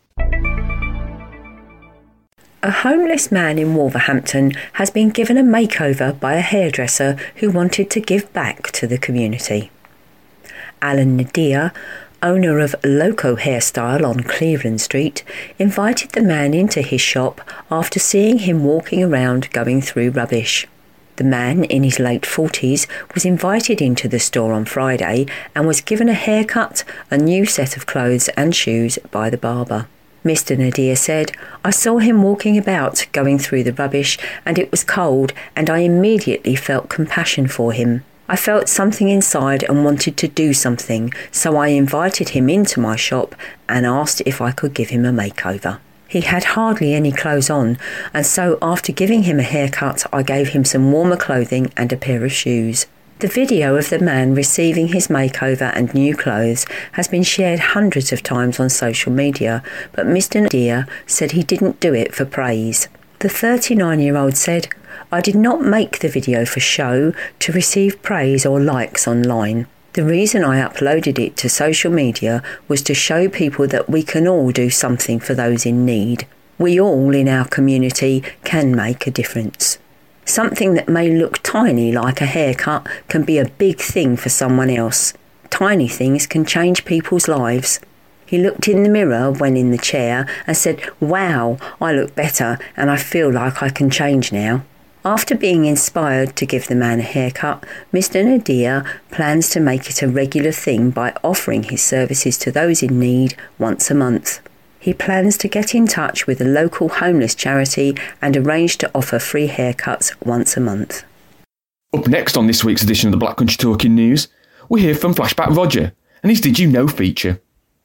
A homeless man in Wolverhampton has been given a makeover by a hairdresser who wanted to give back to the community. Alan Nadir, owner of Loco Hairstyle on Cleveland Street, invited the man into his shop after seeing him walking around going through rubbish. The man, in his late forties, was invited into the store on Friday and was given a haircut, a new set of clothes and shoes by the barber. Mister Nadir said, "I saw him walking about, going through the rubbish, and it was cold, and I immediately felt compassion for him. I felt something inside and wanted to do something, so I invited him into my shop and asked if I could give him a makeover. He had hardly any clothes on, and so after giving him a haircut, I gave him some warmer clothing and a pair of shoes." The video of the man receiving his makeover and new clothes has been shared hundreds of times on social media, but Mister Nadir said he didn't do it for praise. The thirty-nine-year-old said, "I did not make the video for show, to receive praise or likes online. The reason I uploaded it to social media was to show people that we can all do something for those in need. We all in our community can make a difference. Something that may look tiny like a haircut can be a big thing for someone else. Tiny things can change people's lives." He looked in the mirror when in the chair and said, "Wow, I look better and I feel like I can change now." After being inspired to give the man a haircut, Mister Nadir plans to make it a regular thing by offering his services to those in need once a month. he plans to get in touch with a local homeless charity and arrange to offer free haircuts once a month. Up next on this week's edition of the Black Country Talking News, we hear from Flashback Roger and his Did You Know feature.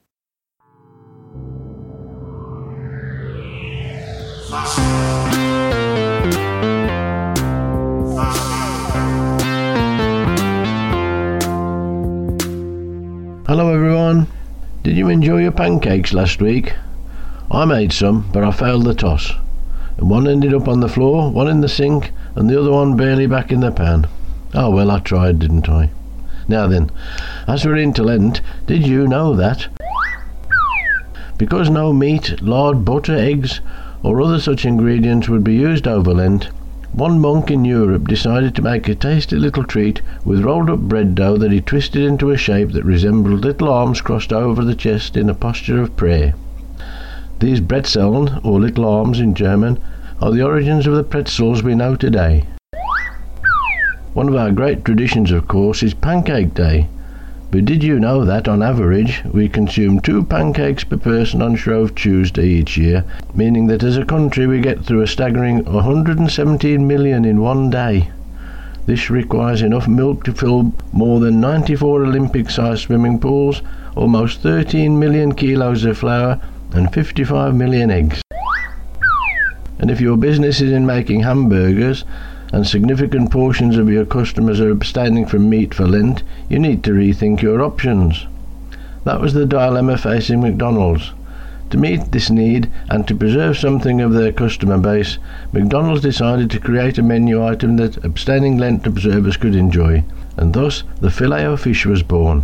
Hello everyone. Did you enjoy your pancakes last week? I made some, but I failed the toss. And one ended up on the floor, one in the sink, and the other one barely back in the pan. Oh well, I tried, didn't I? Now then, as we're into Lent, did you know that because no meat, lard, butter, eggs, or other such ingredients would be used over Lent, one monk in Europe decided to make a tasty little treat with rolled up bread dough that he twisted into a shape that resembled little arms crossed over the chest in a posture of prayer. These Brezeln, or little arms in German, are the origins of the pretzels we know today. One of our great traditions, of course, is Pancake Day. But did you know that, on average, we consume two pancakes per person on Shrove Tuesday each year, meaning that as a country we get through a staggering one hundred seventeen million in one day. This requires enough milk to fill more than ninety-four Olympic-sized swimming pools, almost thirteen million kilos of flour, and fifty-five million eggs. And if your business is in making hamburgers, and significant portions of your customers are abstaining from meat for Lent, you need to rethink your options. That was the dilemma facing McDonald's. To meet this need and to preserve something of their customer base, McDonald's decided to create a menu item that abstaining Lent observers could enjoy, and thus the Filet-O-Fish was born.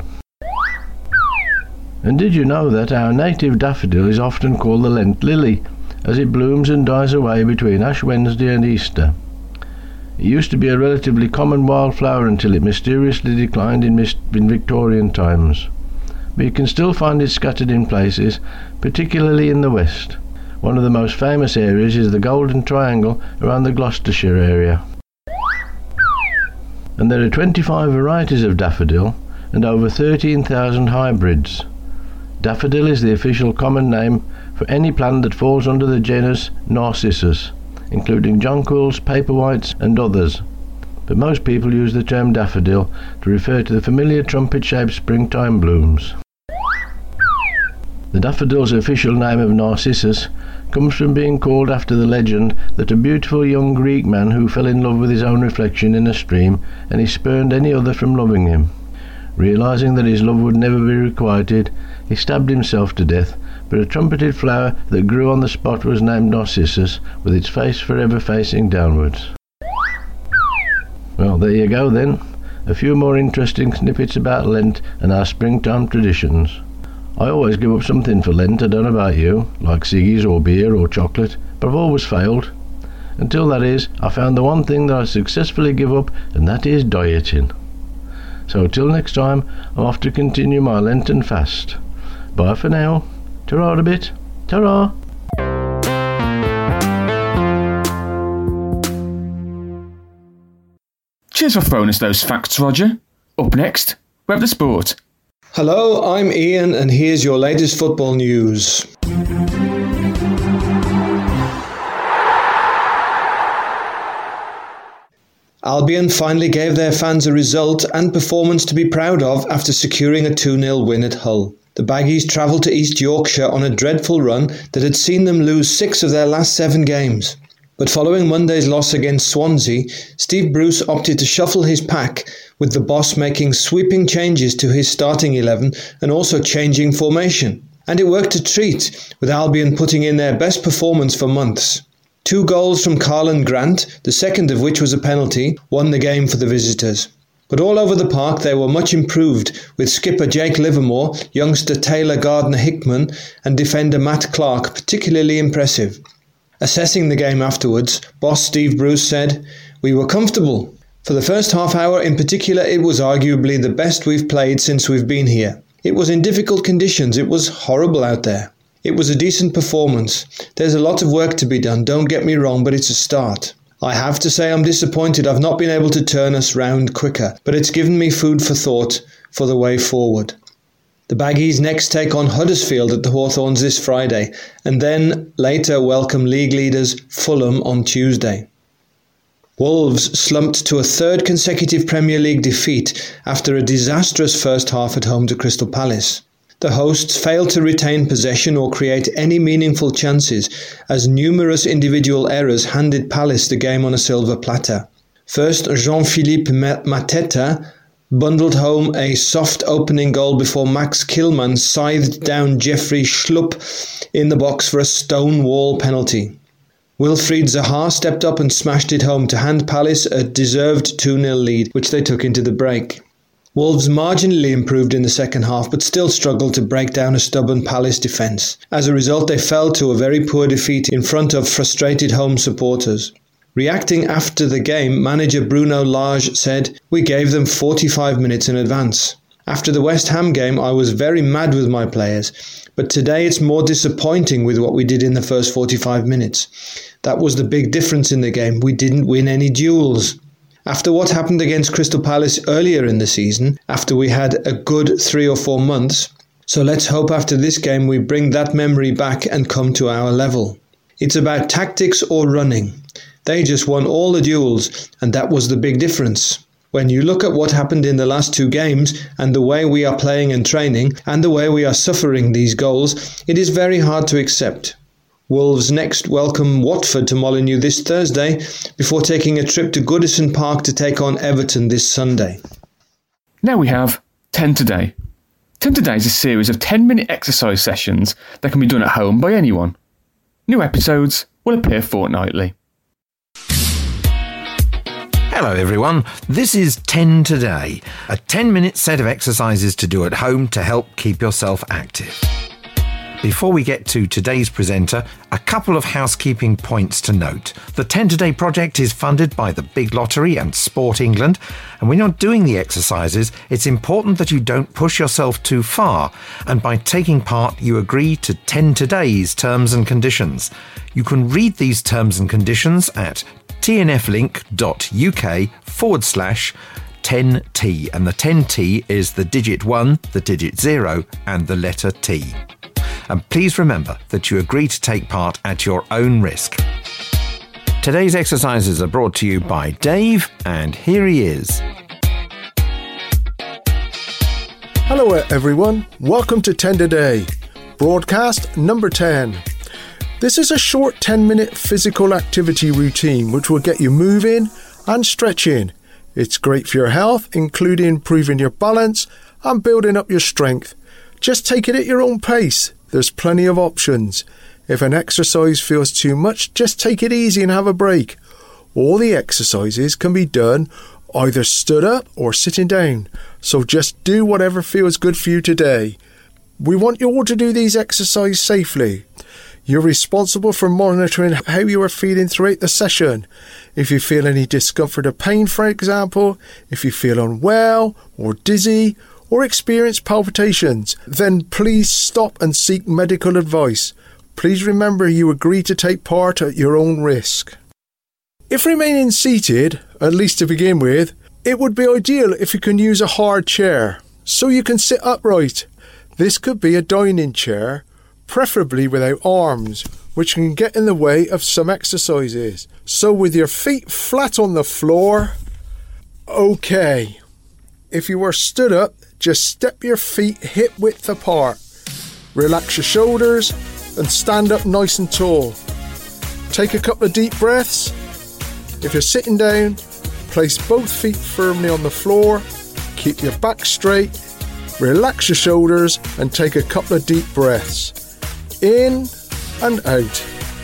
And did you know that our native daffodil is often called the Lent lily, as it blooms and dies away between Ash Wednesday and Easter? It used to be a relatively common wildflower until it mysteriously declined in, mis- in Victorian times. But you can still find it scattered in places, particularly in the west. One of the most famous areas is the Golden Triangle around the Gloucestershire area. And there are twenty-five varieties of daffodil and over thirteen thousand hybrids. Daffodil is the official common name for any plant that falls under the genus Narcissus, including jonquils, paperwhites and others, but most people use the term daffodil to refer to the familiar trumpet-shaped springtime blooms. The daffodil's official name of Narcissus comes from being called after the legend that a beautiful young Greek man who fell in love with his own reflection in a stream, and he spurned any other from loving him. Realizing that his love would never be requited, he stabbed himself to death, but a trumpeted flower that grew on the spot was named Narcissus, with its face forever facing downwards. Well, there you go then. A few more interesting snippets about Lent and our springtime traditions. I always give up something for Lent, I don't know about you, like ciggies or beer or chocolate, but I've always failed. Until that is, I found the one thing that I successfully give up, and that is dieting. So till next time, I'm off to continue my Lenten fast. Bye for now. Ta-ra a bit. Ta-ra. Cheers for throwing us those facts, Roger. Up next, we have the sport. Hello, I'm Ian and here's your latest football news. Albion finally gave their fans a result and performance to be proud of after securing a two nil win at Hull. The Baggies travelled to East Yorkshire on a dreadful run that had seen them lose six of their last seven games. But following Monday's loss against Swansea, Steve Bruce opted to shuffle his pack, with the boss making sweeping changes to his starting eleven and also changing formation. And it worked a treat, with Albion putting in their best performance for months. Two goals from Carlan Grant, the second of which was a penalty, won the game for the visitors. But all over the park they were much improved, with skipper Jake Livermore, youngster Taylor Gardner-Hickman and defender Matt Clark particularly impressive. Assessing the game afterwards, boss Steve Bruce said, "We were comfortable. For the first half hour in particular, it was arguably the best we've played since we've been here. It was in difficult conditions, it was horrible out there. It was a decent performance. There's a lot of work to be done, don't get me wrong, but it's a start. I have to say I'm disappointed I've not been able to turn us round quicker, but it's given me food for thought for the way forward." The Baggies next take on Huddersfield at the Hawthorns this Friday, and then later welcome league leaders Fulham on Tuesday. Wolves slumped to a third consecutive Premier League defeat after a disastrous first half at home to Crystal Palace. The hosts failed to retain possession or create any meaningful chances, as numerous individual errors handed Palace the game on a silver platter. First, Jean-Philippe Mateta bundled home a soft opening goal before Max Kilman scythed down Jeffrey Schlupp in the box for a stone wall penalty. Wilfried Zaha stepped up and smashed it home to hand Palace a deserved two nil lead, which they took into the break. Wolves marginally improved in the second half, but still struggled to break down a stubborn Palace defence. As a result, they fell to a very poor defeat in front of frustrated home supporters. Reacting after the game, manager Bruno Lage said, "We gave them forty-five minutes in advance. After the West Ham game, I was very mad with my players, but today it's more disappointing with what we did in the first forty-five minutes. That was the big difference in the game. We didn't win any duels." After what happened against Crystal Palace earlier in the season, after we had a good three or four months, so let's hope after this game we bring that memory back and come to our level. It's about tactics or running. They just won all the duels, and that was the big difference. When you look at what happened in the last two games, and the way we are playing and training, and the way we are suffering these goals, it is very hard to accept. Wolves next welcome Watford to Molineux this Thursday, before taking a trip to Goodison Park to take on Everton this Sunday. Now we have ten Today. ten Today is a series of ten minute exercise sessions that can be done at home by anyone. New episodes will appear fortnightly. Hello everyone, this is ten Today, a ten minute set of exercises to do at home to help keep yourself active. Before we get to today's presenter, a couple of housekeeping points to note. The ten Today project is funded by the Big Lottery and Sport England, and when you're doing the exercises, it's important that you don't push yourself too far, and by taking part you agree to ten Today's terms and conditions. You can read these terms and conditions at tnflink.uk forward slash 10T, and the ten T is the digit one, the digit zero, and the letter T. And please remember that you agree to take part at your own risk. Today's exercises are brought to you by Dave, and here he is. Hello everyone, welcome to ten Today, broadcast number ten. This is a short ten minute physical activity routine which will get you moving and stretching. It's great for your health, including improving your balance and building up your strength. Just take it at your own pace. There's plenty of options. If an exercise feels too much, just take it easy and have a break. All the exercises can be done either stood up or sitting down, so just do whatever feels good for you today. We want you all to do these exercises safely. You're responsible for monitoring how you are feeling throughout the session. If you feel any discomfort or pain, for example, if you feel unwell or dizzy or experience palpitations, then please stop and seek medical advice. Please remember you agree to take part at your own risk. If remaining seated, at least to begin with, it would be ideal if you can use a hard chair, so you can sit upright. This could be a dining chair, preferably without arms, which can get in the way of some exercises. So with your feet flat on the floor, okay. If you are stood up, just step your feet hip width apart. Relax your shoulders and stand up nice and tall. Take a couple of deep breaths. If you're sitting down, place both feet firmly on the floor. Keep your back straight. Relax your shoulders and take a couple of deep breaths. In and out.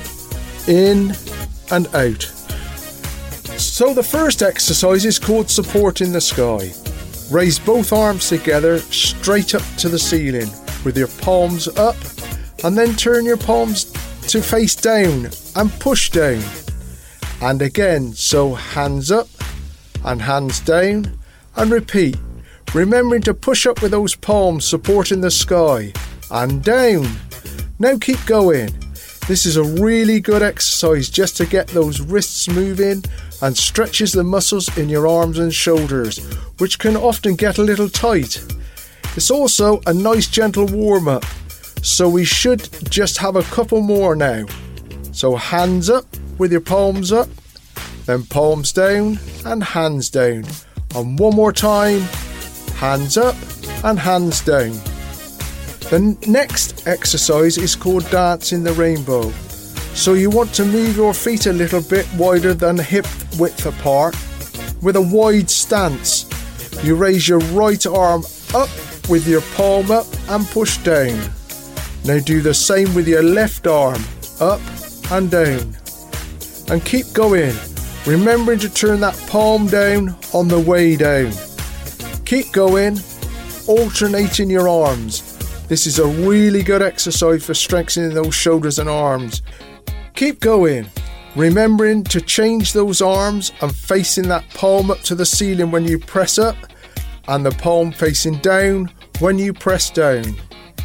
In and out. So the first exercise is called supporting the sky. Raise both arms together straight up to the ceiling with your palms up, and then turn your palms to face down and push down. And again, so hands up and hands down, and repeat, remembering to push up with those palms supporting the sky and down. Now keep going. This is a really good exercise just to get those wrists moving and stretches the muscles in your arms and shoulders, which can often get a little tight. It's also a nice gentle warm up, so we should just have a couple more now. So hands up with your palms up, then palms down and hands down. And one more time, hands up and hands down. The next exercise is called Dancing the Rainbow. So you want to move your feet a little bit wider than hip width apart with a wide stance. You raise your right arm up with your palm up and push down. Now do the same with your left arm, up and down. And keep going, remembering to turn that palm down on the way down. Keep going, alternating your arms. This is a really good exercise for strengthening those shoulders and arms. Keep going, remembering to change those arms and facing that palm up to the ceiling when you press up, and the palm facing down when you press down.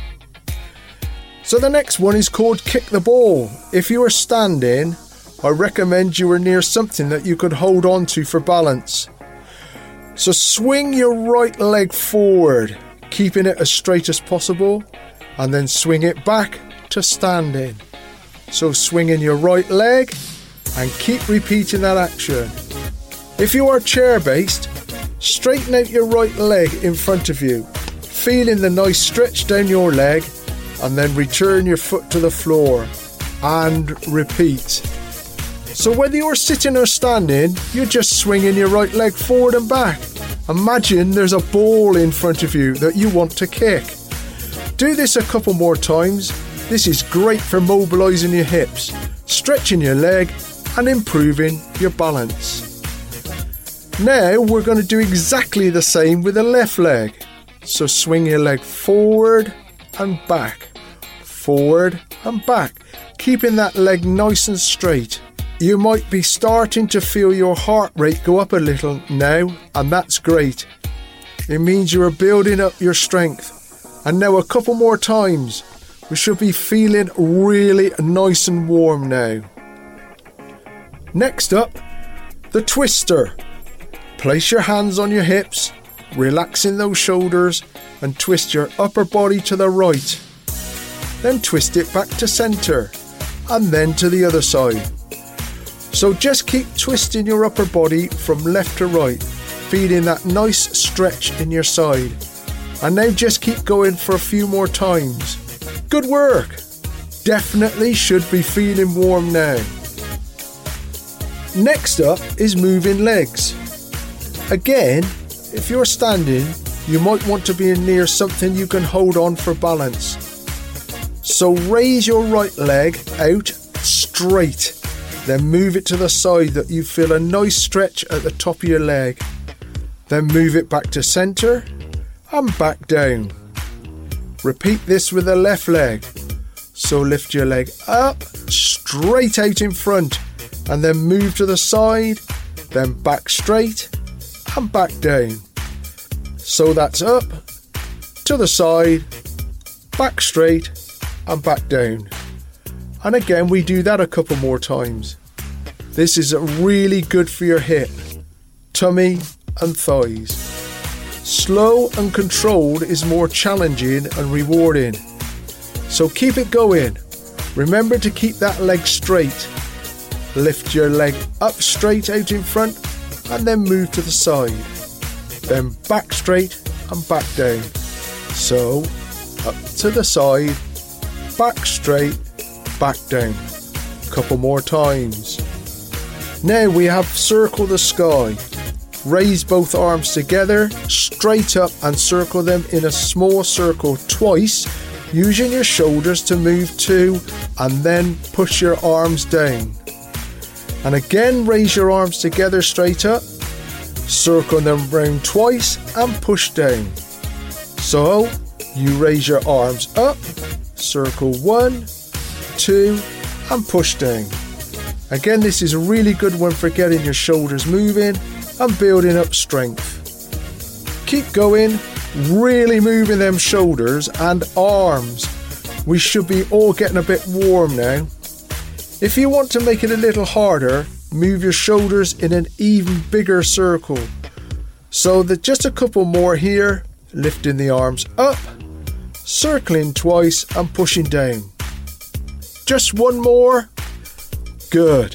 So the next one is called Kick the Ball. If you are standing, I recommend you are near something that you could hold on to for balance. So swing your right leg forward, keeping it as straight as possible, and then swing it back to standing. So swinging your right leg and keep repeating that action. If you are chair based, straighten out your right leg in front of you, feeling the nice stretch down your leg, and then return your foot to the floor and repeat. So whether you're sitting or standing, you're just swinging your right leg forward and back. Imagine there's a ball in front of you that you want to kick. Do this a couple more times. This is great for mobilising your hips, stretching your leg and improving your balance. Now we're going to do exactly the same with the left leg. So swing your leg forward and back, forward and back, keeping that leg nice and straight. You might be starting to feel your heart rate go up a little now, and that's great. It means you are building up your strength. And now a couple more times. We should be feeling really nice and warm now. Next up, the twister. Place your hands on your hips, relaxing those shoulders, and twist your upper body to the right. Then twist it back to centre, and then to the other side. So just keep twisting your upper body from left to right, feeling that nice stretch in your side. And now just keep going for a few more times. Good work! Definitely should be feeling warm now. Next up is moving legs. Again, if you're standing, you might want to be near something you can hold on for balance. So raise your right leg out straight. Then move it to the side that you feel a nice stretch at the top of your leg. Then move it back to centre and back down. Repeat this with the left leg. So lift your leg up, straight out in front, and then move to the side, then back straight and back down. So that's up, to the side, back straight and back down. And again, we do that a couple more times. This is really good for your hip, tummy and thighs. Slow and controlled is more challenging and rewarding. So keep it going. Remember to keep that leg straight. Lift your leg up straight out in front and then move to the side. Then back straight and back down. So up to the side, back straight, back down. Couple more times. Now we have circle the sky. Raise both arms together, straight up, and circle them in a small circle twice, using your shoulders to move to, and then push your arms down. And again, raise your arms together straight up, circle them round twice and push down. So you raise your arms up, circle one, two and push down. Again, this is a really good one for getting your shoulders moving and building up strength. Keep going, really moving them shoulders and arms. We should be all getting a bit warm now. If you want to make it a little harder, move your shoulders in an even bigger circle. So that just a couple more here, lifting the arms up, circling twice and pushing down. Just one more. Good.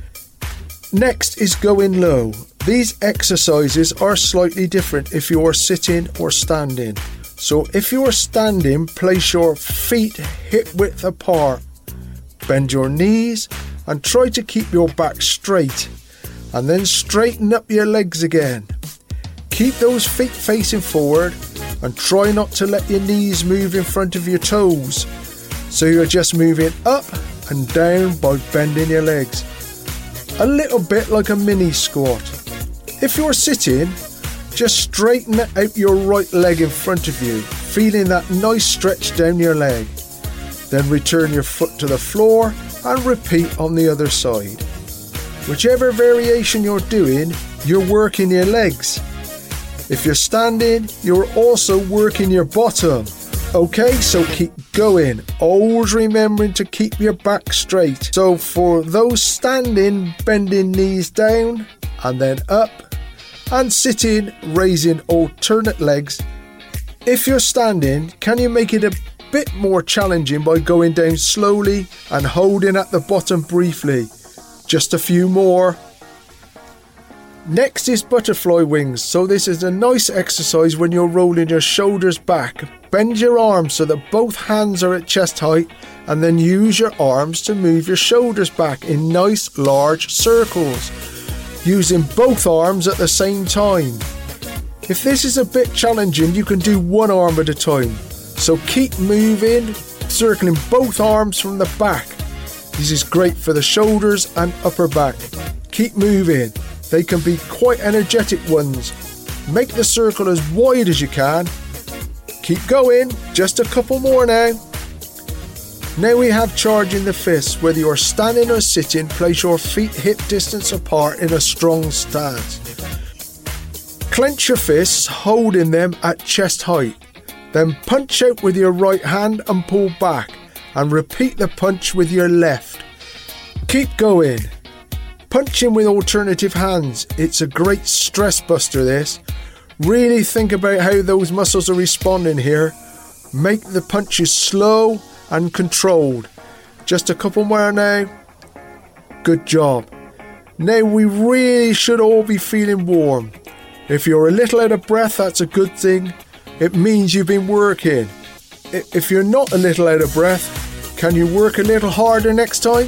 Next is going low. These exercises are slightly different if you are sitting or standing. So if you are standing, place your feet hip width apart. Bend your knees and try to keep your back straight. And then straighten up your legs again. Keep those feet facing forward and try not to let your knees move in front of your toes. So you're just moving up and down by bending your legs. A little bit like a mini squat. If you're sitting, just straighten out your right leg in front of you, feeling that nice stretch down your leg. Then return your foot to the floor and repeat on the other side. Whichever variation you're doing, you're working your legs. If you're standing, you're also working your bottom. Okay, so keep going. Always remembering to keep your back straight. So for those standing, bending knees down and then up, and sitting, raising alternate legs. If you're standing, can you make it a bit more challenging by going down slowly and holding at the bottom briefly? Just a few more. Next is butterfly wings. So this is a nice exercise when you're rolling your shoulders back. Bend your arms so that both hands are at chest height and then use your arms to move your shoulders back in nice large circles, using both arms at the same time. If this is a bit challenging, you can do one arm at a time. So keep moving, circling both arms from the back. This is great for the shoulders and upper back. Keep moving. They can be quite energetic ones. Make the circle as wide as you can. Keep going. Just a couple more now. Now we have charging the fists. Whether you're standing or sitting, place your feet hip distance apart in a strong stance. Clench your fists, holding them at chest height. Then punch out with your right hand and pull back. And repeat the punch with your left. Keep going. Punching with alternative hands. It's a great stress buster, this. Really think about how those muscles are responding here. Make the punches slow and controlled. Just a couple more now. Good job. Now we really should all be feeling warm. If you're a little out of breath, that's a good thing. It means you've been working. If you're not a little out of breath, can you work a little harder next time?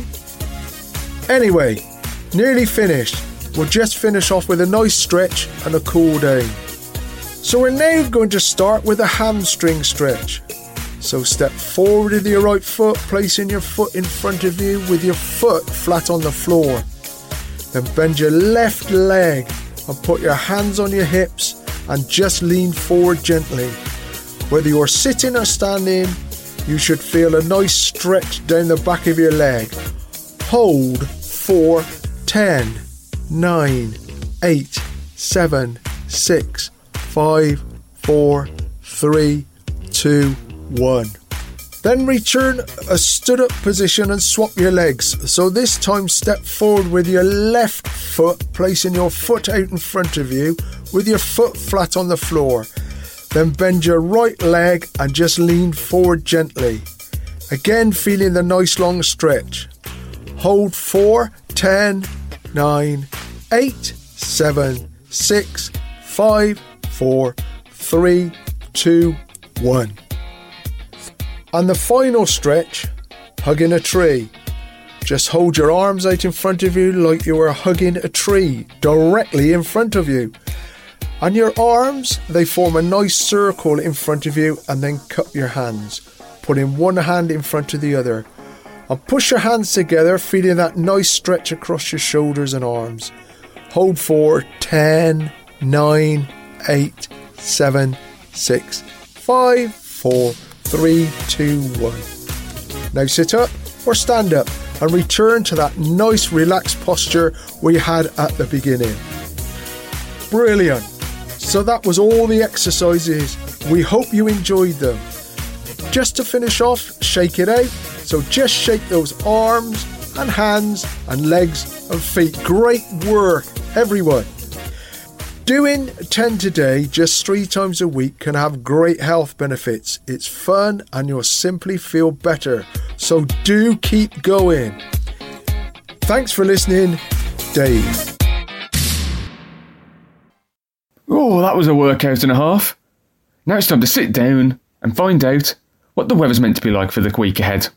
Anyway, nearly finished. We'll just finish off with a nice stretch and a cool down. So we're now going to start with a hamstring stretch. So step forward with your right foot, placing your foot in front of you with your foot flat on the floor. Then bend your left leg and put your hands on your hips and just lean forward gently. Whether you're sitting or standing, you should feel a nice stretch down the back of your leg. Hold for ten, nine, eight, seven, six, five, four, three, two, one. Then return a stood up position and swap your legs. So this time step forward with your left foot, placing your foot out in front of you with your foot flat on the floor. Then bend your right leg and just lean forward gently. Again, feeling the nice long stretch. Hold for ten, nine, eight, seven, six, five, four, three, two, one. And the final stretch, hugging a tree. Just hold your arms out in front of you like you were hugging a tree directly in front of you. And your arms, they form a nice circle in front of you, and then cup your hands, putting one hand in front of the other. And push your hands together, feeling that nice stretch across your shoulders and arms. Hold for ten, nine, eight, seven, six, five, four, three, two, one. Now sit up or stand up and return to that nice relaxed posture we had at the beginning. Brilliant. So that was all the exercises. We hope you enjoyed them. Just to finish off, shake it out. So just shake those arms and hands and legs and feet. Great work, everyone. Doing ten Today just three times a week can have great health benefits. It's fun and you'll simply feel better. So do keep going. Thanks for listening, Dave. Oh, that was a workout and a half. Now it's time to sit down and find out what the weather's meant to be like for the week ahead.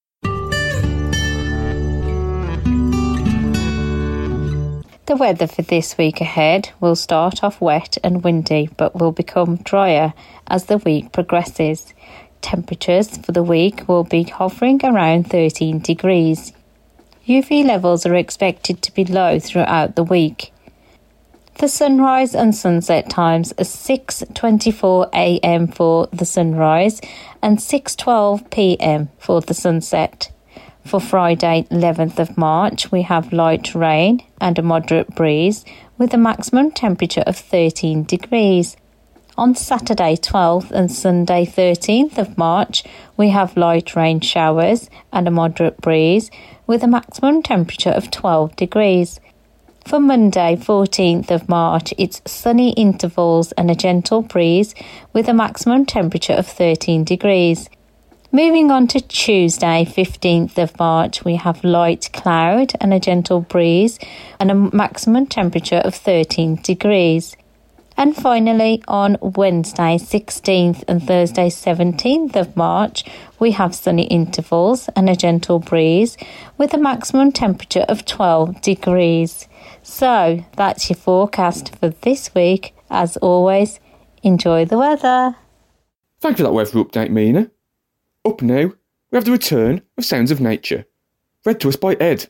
The weather for this week ahead will start off wet and windy, but will become drier as the week progresses. Temperatures for the week will be hovering around thirteen degrees. U V levels are expected to be low throughout the week. The sunrise and sunset times are six twenty-four a m for the sunrise and six twelve p m for the sunset. For Friday, eleventh of March, we have light rain and a moderate breeze with a maximum temperature of thirteen degrees. On Saturday, twelfth and Sunday, thirteenth of March, we have light rain showers and a moderate breeze with a maximum temperature of twelve degrees. For Monday, fourteenth of March, it's sunny intervals and a gentle breeze with a maximum temperature of thirteen degrees. Moving on to Tuesday, fifteenth of March, we have light cloud and a gentle breeze and a maximum temperature of thirteen degrees. And finally, on Wednesday, sixteenth and Thursday, seventeenth of March, we have sunny intervals and a gentle breeze with a maximum temperature of twelve degrees. So, that's your forecast for this week. As always, enjoy the weather. Thank you for that weather update, Mina. Up now, we have the return of Sounds of Nature, read to us by Ed.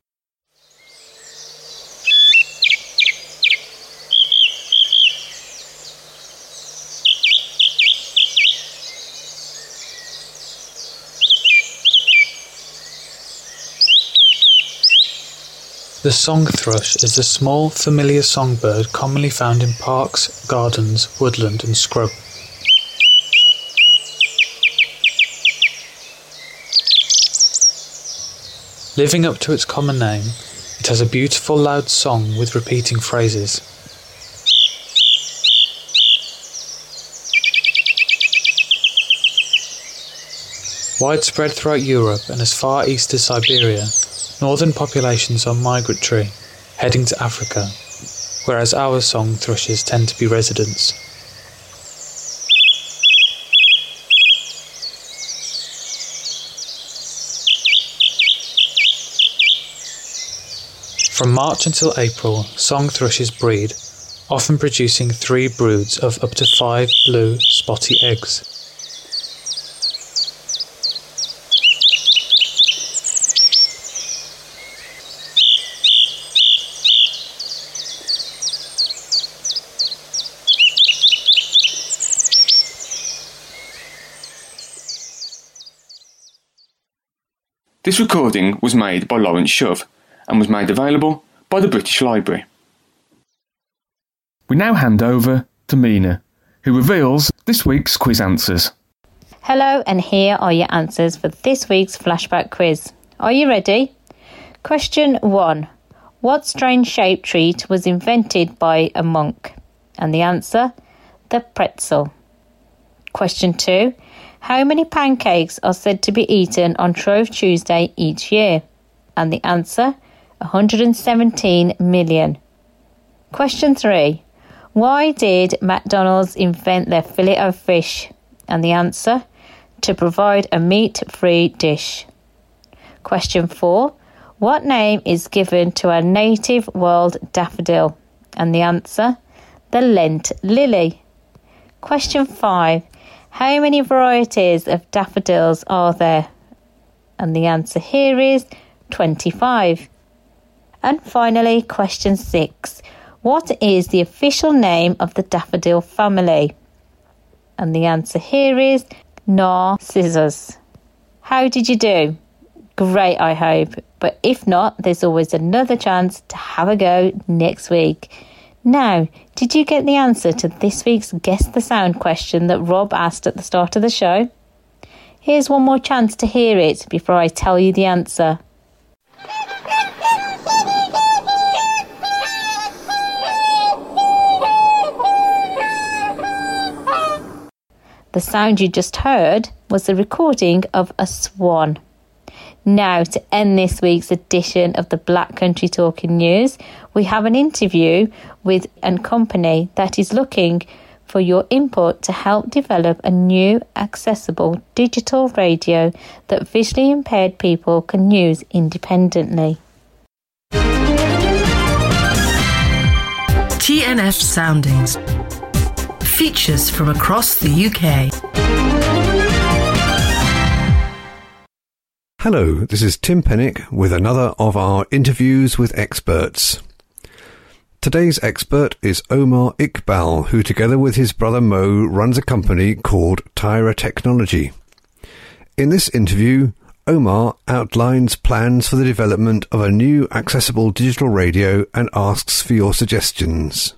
The song thrush is a small, familiar songbird commonly found in parks, gardens, woodland and scrub. Living up to its common name, it has a beautiful loud song with repeating phrases. Widespread throughout Europe and as far east as Siberia, northern populations are migratory, heading to Africa, whereas our song thrushes tend to be residents. From March until April, song thrushes breed, often producing three broods of up to five blue, spotty eggs. This recording was made by Lawrence Shove and was made available by the British Library. We now hand over to Mina, who reveals this week's quiz answers. Hello, and here are your answers for this week's flashback quiz. Are you ready? Question one. What strange shaped treat was invented by a monk? And the answer, the pretzel. Question two. How many pancakes are said to be eaten on Shrove Tuesday each year? And the answer, one hundred seventeen million. Question three. Why did McDonald's invent their fillet of fish? And the answer, to provide a meat-free dish. Question four. What name is given to a native world daffodil? And the answer, the Lent lily. Question five. How many varieties of daffodils are there? And the answer here is twenty-five. And finally, question six. What is the official name of the daffodil family? And the answer here is Narcissus. How did you do? Great, I hope. But if not, there's always another chance to have a go next week. Now, did you get the answer to this week's Guess the Sound question that Rob asked at the start of the show? Here's one more chance to hear it before I tell you the answer. The sound you just heard was the recording of a swan. Now, to end this week's edition of the Black Country Talking News, we have an interview with a company that is looking for your input to help develop a new accessible digital radio that visually impaired people can use independently. T N F Soundings. Features from across the U K. Hello, this is Tim Pennick with another of our interviews with experts. Today's expert is Omar Iqbal, who together with his brother Mo runs a company called Tyra Technology. In this interview, Omar outlines plans for the development of a new accessible digital radio and asks for your suggestions.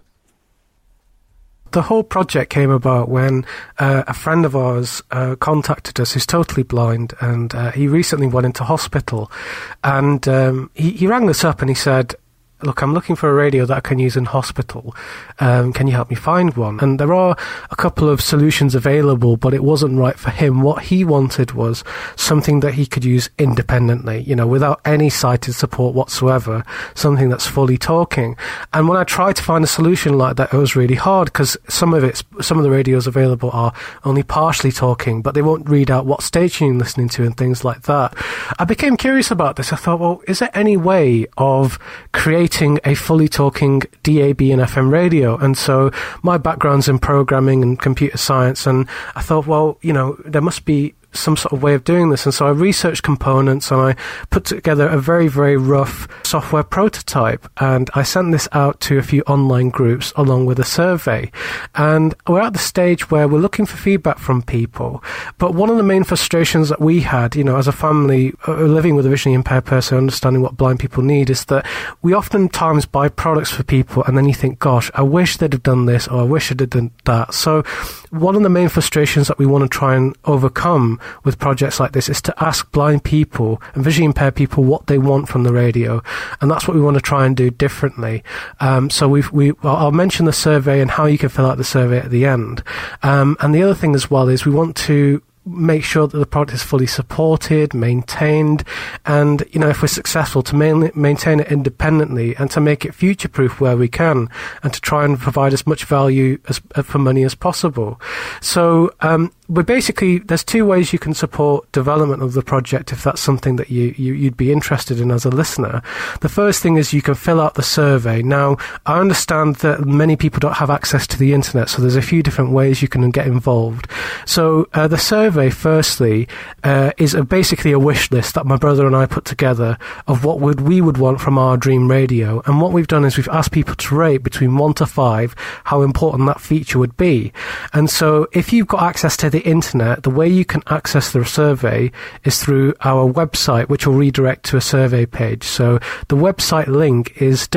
The whole project came about when uh, a friend of ours uh, contacted us who's totally blind, and uh, he recently went into hospital, and um, he, he rang us up and he said, look, I'm looking for a radio that I can use in hospital. Um, can you help me find one? And there are a couple of solutions available, but it wasn't right for him. What he wanted was something that he could use independently, you know, without any sighted support whatsoever, something that's fully talking. And when I tried to find a solution like that, it was really hard because some of it's, some of the radios available are only partially talking, but they won't read out what station you're listening to and things like that. I became curious about this. I thought, well, is there any way of creating a fully talking D A B and F M radio? And so my background's in programming and computer science, and I thought, well, you know, there must be some sort of way of doing this. And so I researched components and I put together a very, very rough software prototype, and I sent this out to a few online groups along with a survey. And we're at the stage where we're looking for feedback from people. But one of the main frustrations that we had, you know, as a family uh, living with a visually impaired person, understanding what blind people need, is that we oftentimes buy products for people and then you think, gosh, I wish they'd have done this, or I wish they'd have done that. So one of the main frustrations that we want to try and overcome with projects like this is to ask blind people and visually impaired people what they want from the radio, and that's what we want to try and do differently. Um, so we've, we, I'll mention the survey and how you can fill out the survey at the end. Um, and the other thing as well is we want to make sure that the product is fully supported, maintained, and, you know, if we're successful, to mainly maintain it independently and to make it future-proof where we can, and to try and provide as much value as, for money as possible. So um, we're basically, there's two ways you can support development of the project if that's something that you, you, you'd be interested in as a listener. The first thing is you can fill out the survey. Now, I understand that many people don't have access to the internet, so there's a few different ways you can get involved. So uh, the survey firstly uh, is a, basically a wish list that my brother and I put together of what would we would want from our dream radio. And what we've done is we've asked people to rate between one to five how important that feature would be. And so if you've got access to the internet, the way you can access the survey is through our website, which will redirect to a survey page. So the website link is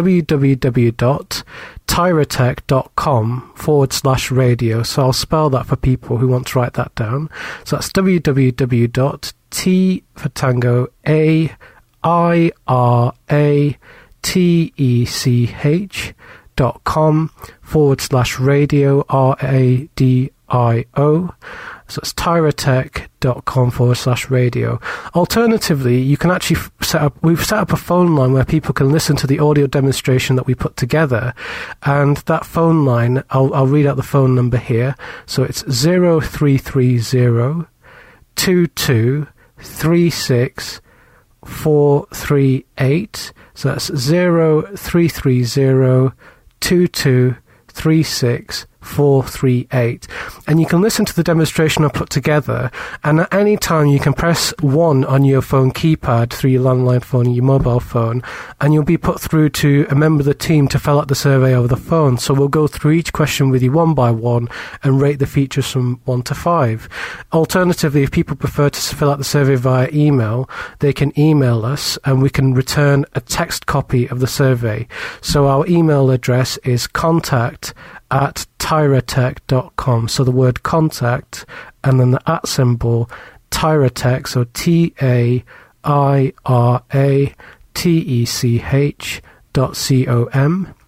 www. tyratech.com forward slash radio. So I'll spell that for people who want to write that down. So that's www.t for tango, A, I, R, A, T, E, C, H dot com forward slash radio, R, A, D, I, O. So it's tyratech.com forward slash radio. Alternatively, you can actually set up, we've set up a phone line where people can listen to the audio demonstration that we put together. And that phone line, I'll, I'll read out the phone number here. So it's zero three three zero, two two, three six, four three eight. So that's zero three three zero, two two, three six, four three eight, and you can listen to the demonstration I put together, and at any time you can press one on your phone keypad through your landline phone or your mobile phone, and you'll be put through to a member of the team to fill out the survey over the phone. So we'll go through each question with you one by one and rate the features from one to five. Alternatively, if people prefer to fill out the survey via email, they can email us and we can return a text copy of the survey. So our email address is contact at tyratech dot com. So the word contact and then the at symbol, Tyratech, so T A I R A T E C H dot C O M.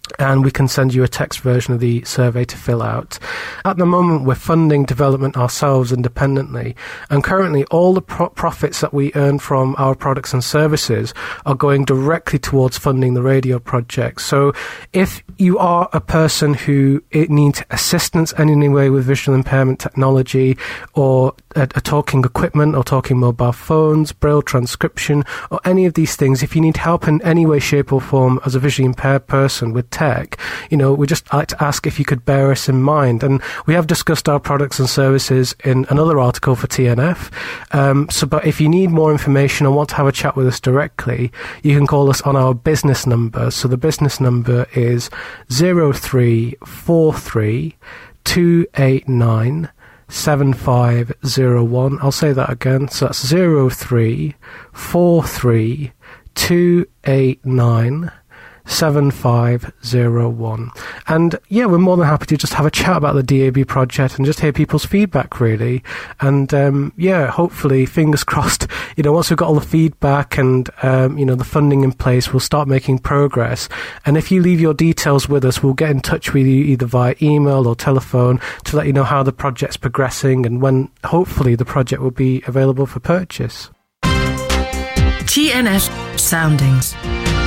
and we can send you a text version of the survey to fill out. At the moment, we're funding development ourselves independently, and currently all the pro- profits that we earn from our products and services are going directly towards funding the radio project. So if you are a person who it needs assistance in any way with visual impairment technology, or a, a talking equipment, or talking mobile phones, braille transcription, or any of these things, if you need help in any way, shape or form as a visually impaired person with tech, you know, we just like to ask if you could bear us in mind. And we have discussed our products and services in another article for T N F. Um, so, but if you need more information or want to have a chat with us directly, you can call us on our business number. So the business number is zero three four three two eight nine seven five zero one. I'll say that again. So that's zero three four three two eight nine seven five zero one. And yeah, we're more than happy to just have a chat about the D A B project and just hear people's feedback, really. And um, yeah, hopefully, fingers crossed, you know, once we've got all the feedback and um, you know, the funding in place, we'll start making progress. And if you leave your details with us, we'll get in touch with you either via email or telephone to let you know how the project's progressing and when hopefully the project will be available for purchase. T N F Soundings.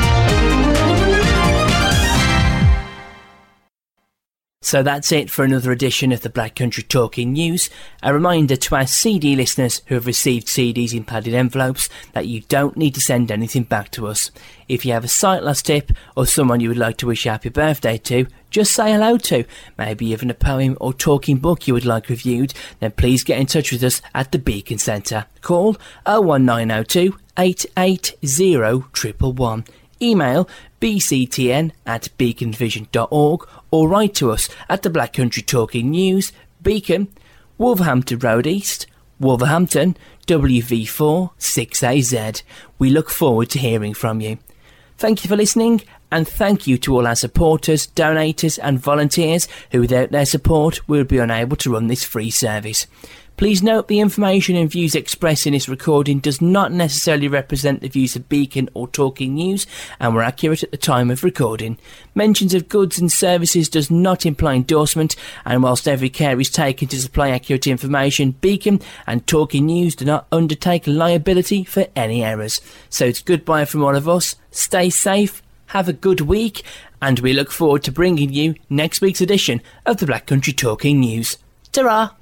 So that's it for another edition of the Black Country Talking News. A reminder to our C D listeners who have received C Ds in padded envelopes that you don't need to send anything back to us. If you have a sight loss tip or someone you would like to wish a happy birthday to, just say hello to, maybe even a poem or talking book you would like reviewed, then please get in touch with us at the Beacon Centre. Call oh one nine oh two eight eight zero one one one. Email b c t n at beacon vision dot org or write to us at the Black Country Talking News, Beacon, Wolverhampton Road East, Wolverhampton, W V four six A Z. We look forward to hearing from you. Thank you for listening, and thank you to all our supporters, donators and volunteers who without their support we would be unable to run this free service. Please note the information and views expressed in this recording does not necessarily represent the views of Beacon or Talking News and were accurate at the time of recording. Mentions of goods and services does not imply endorsement, and whilst every care is taken to supply accurate information, Beacon and Talking News do not undertake liability for any errors. So it's goodbye from all of us. Stay safe, have a good week, and we look forward to bringing you next week's edition of the Black Country Talking News. Ta-ra!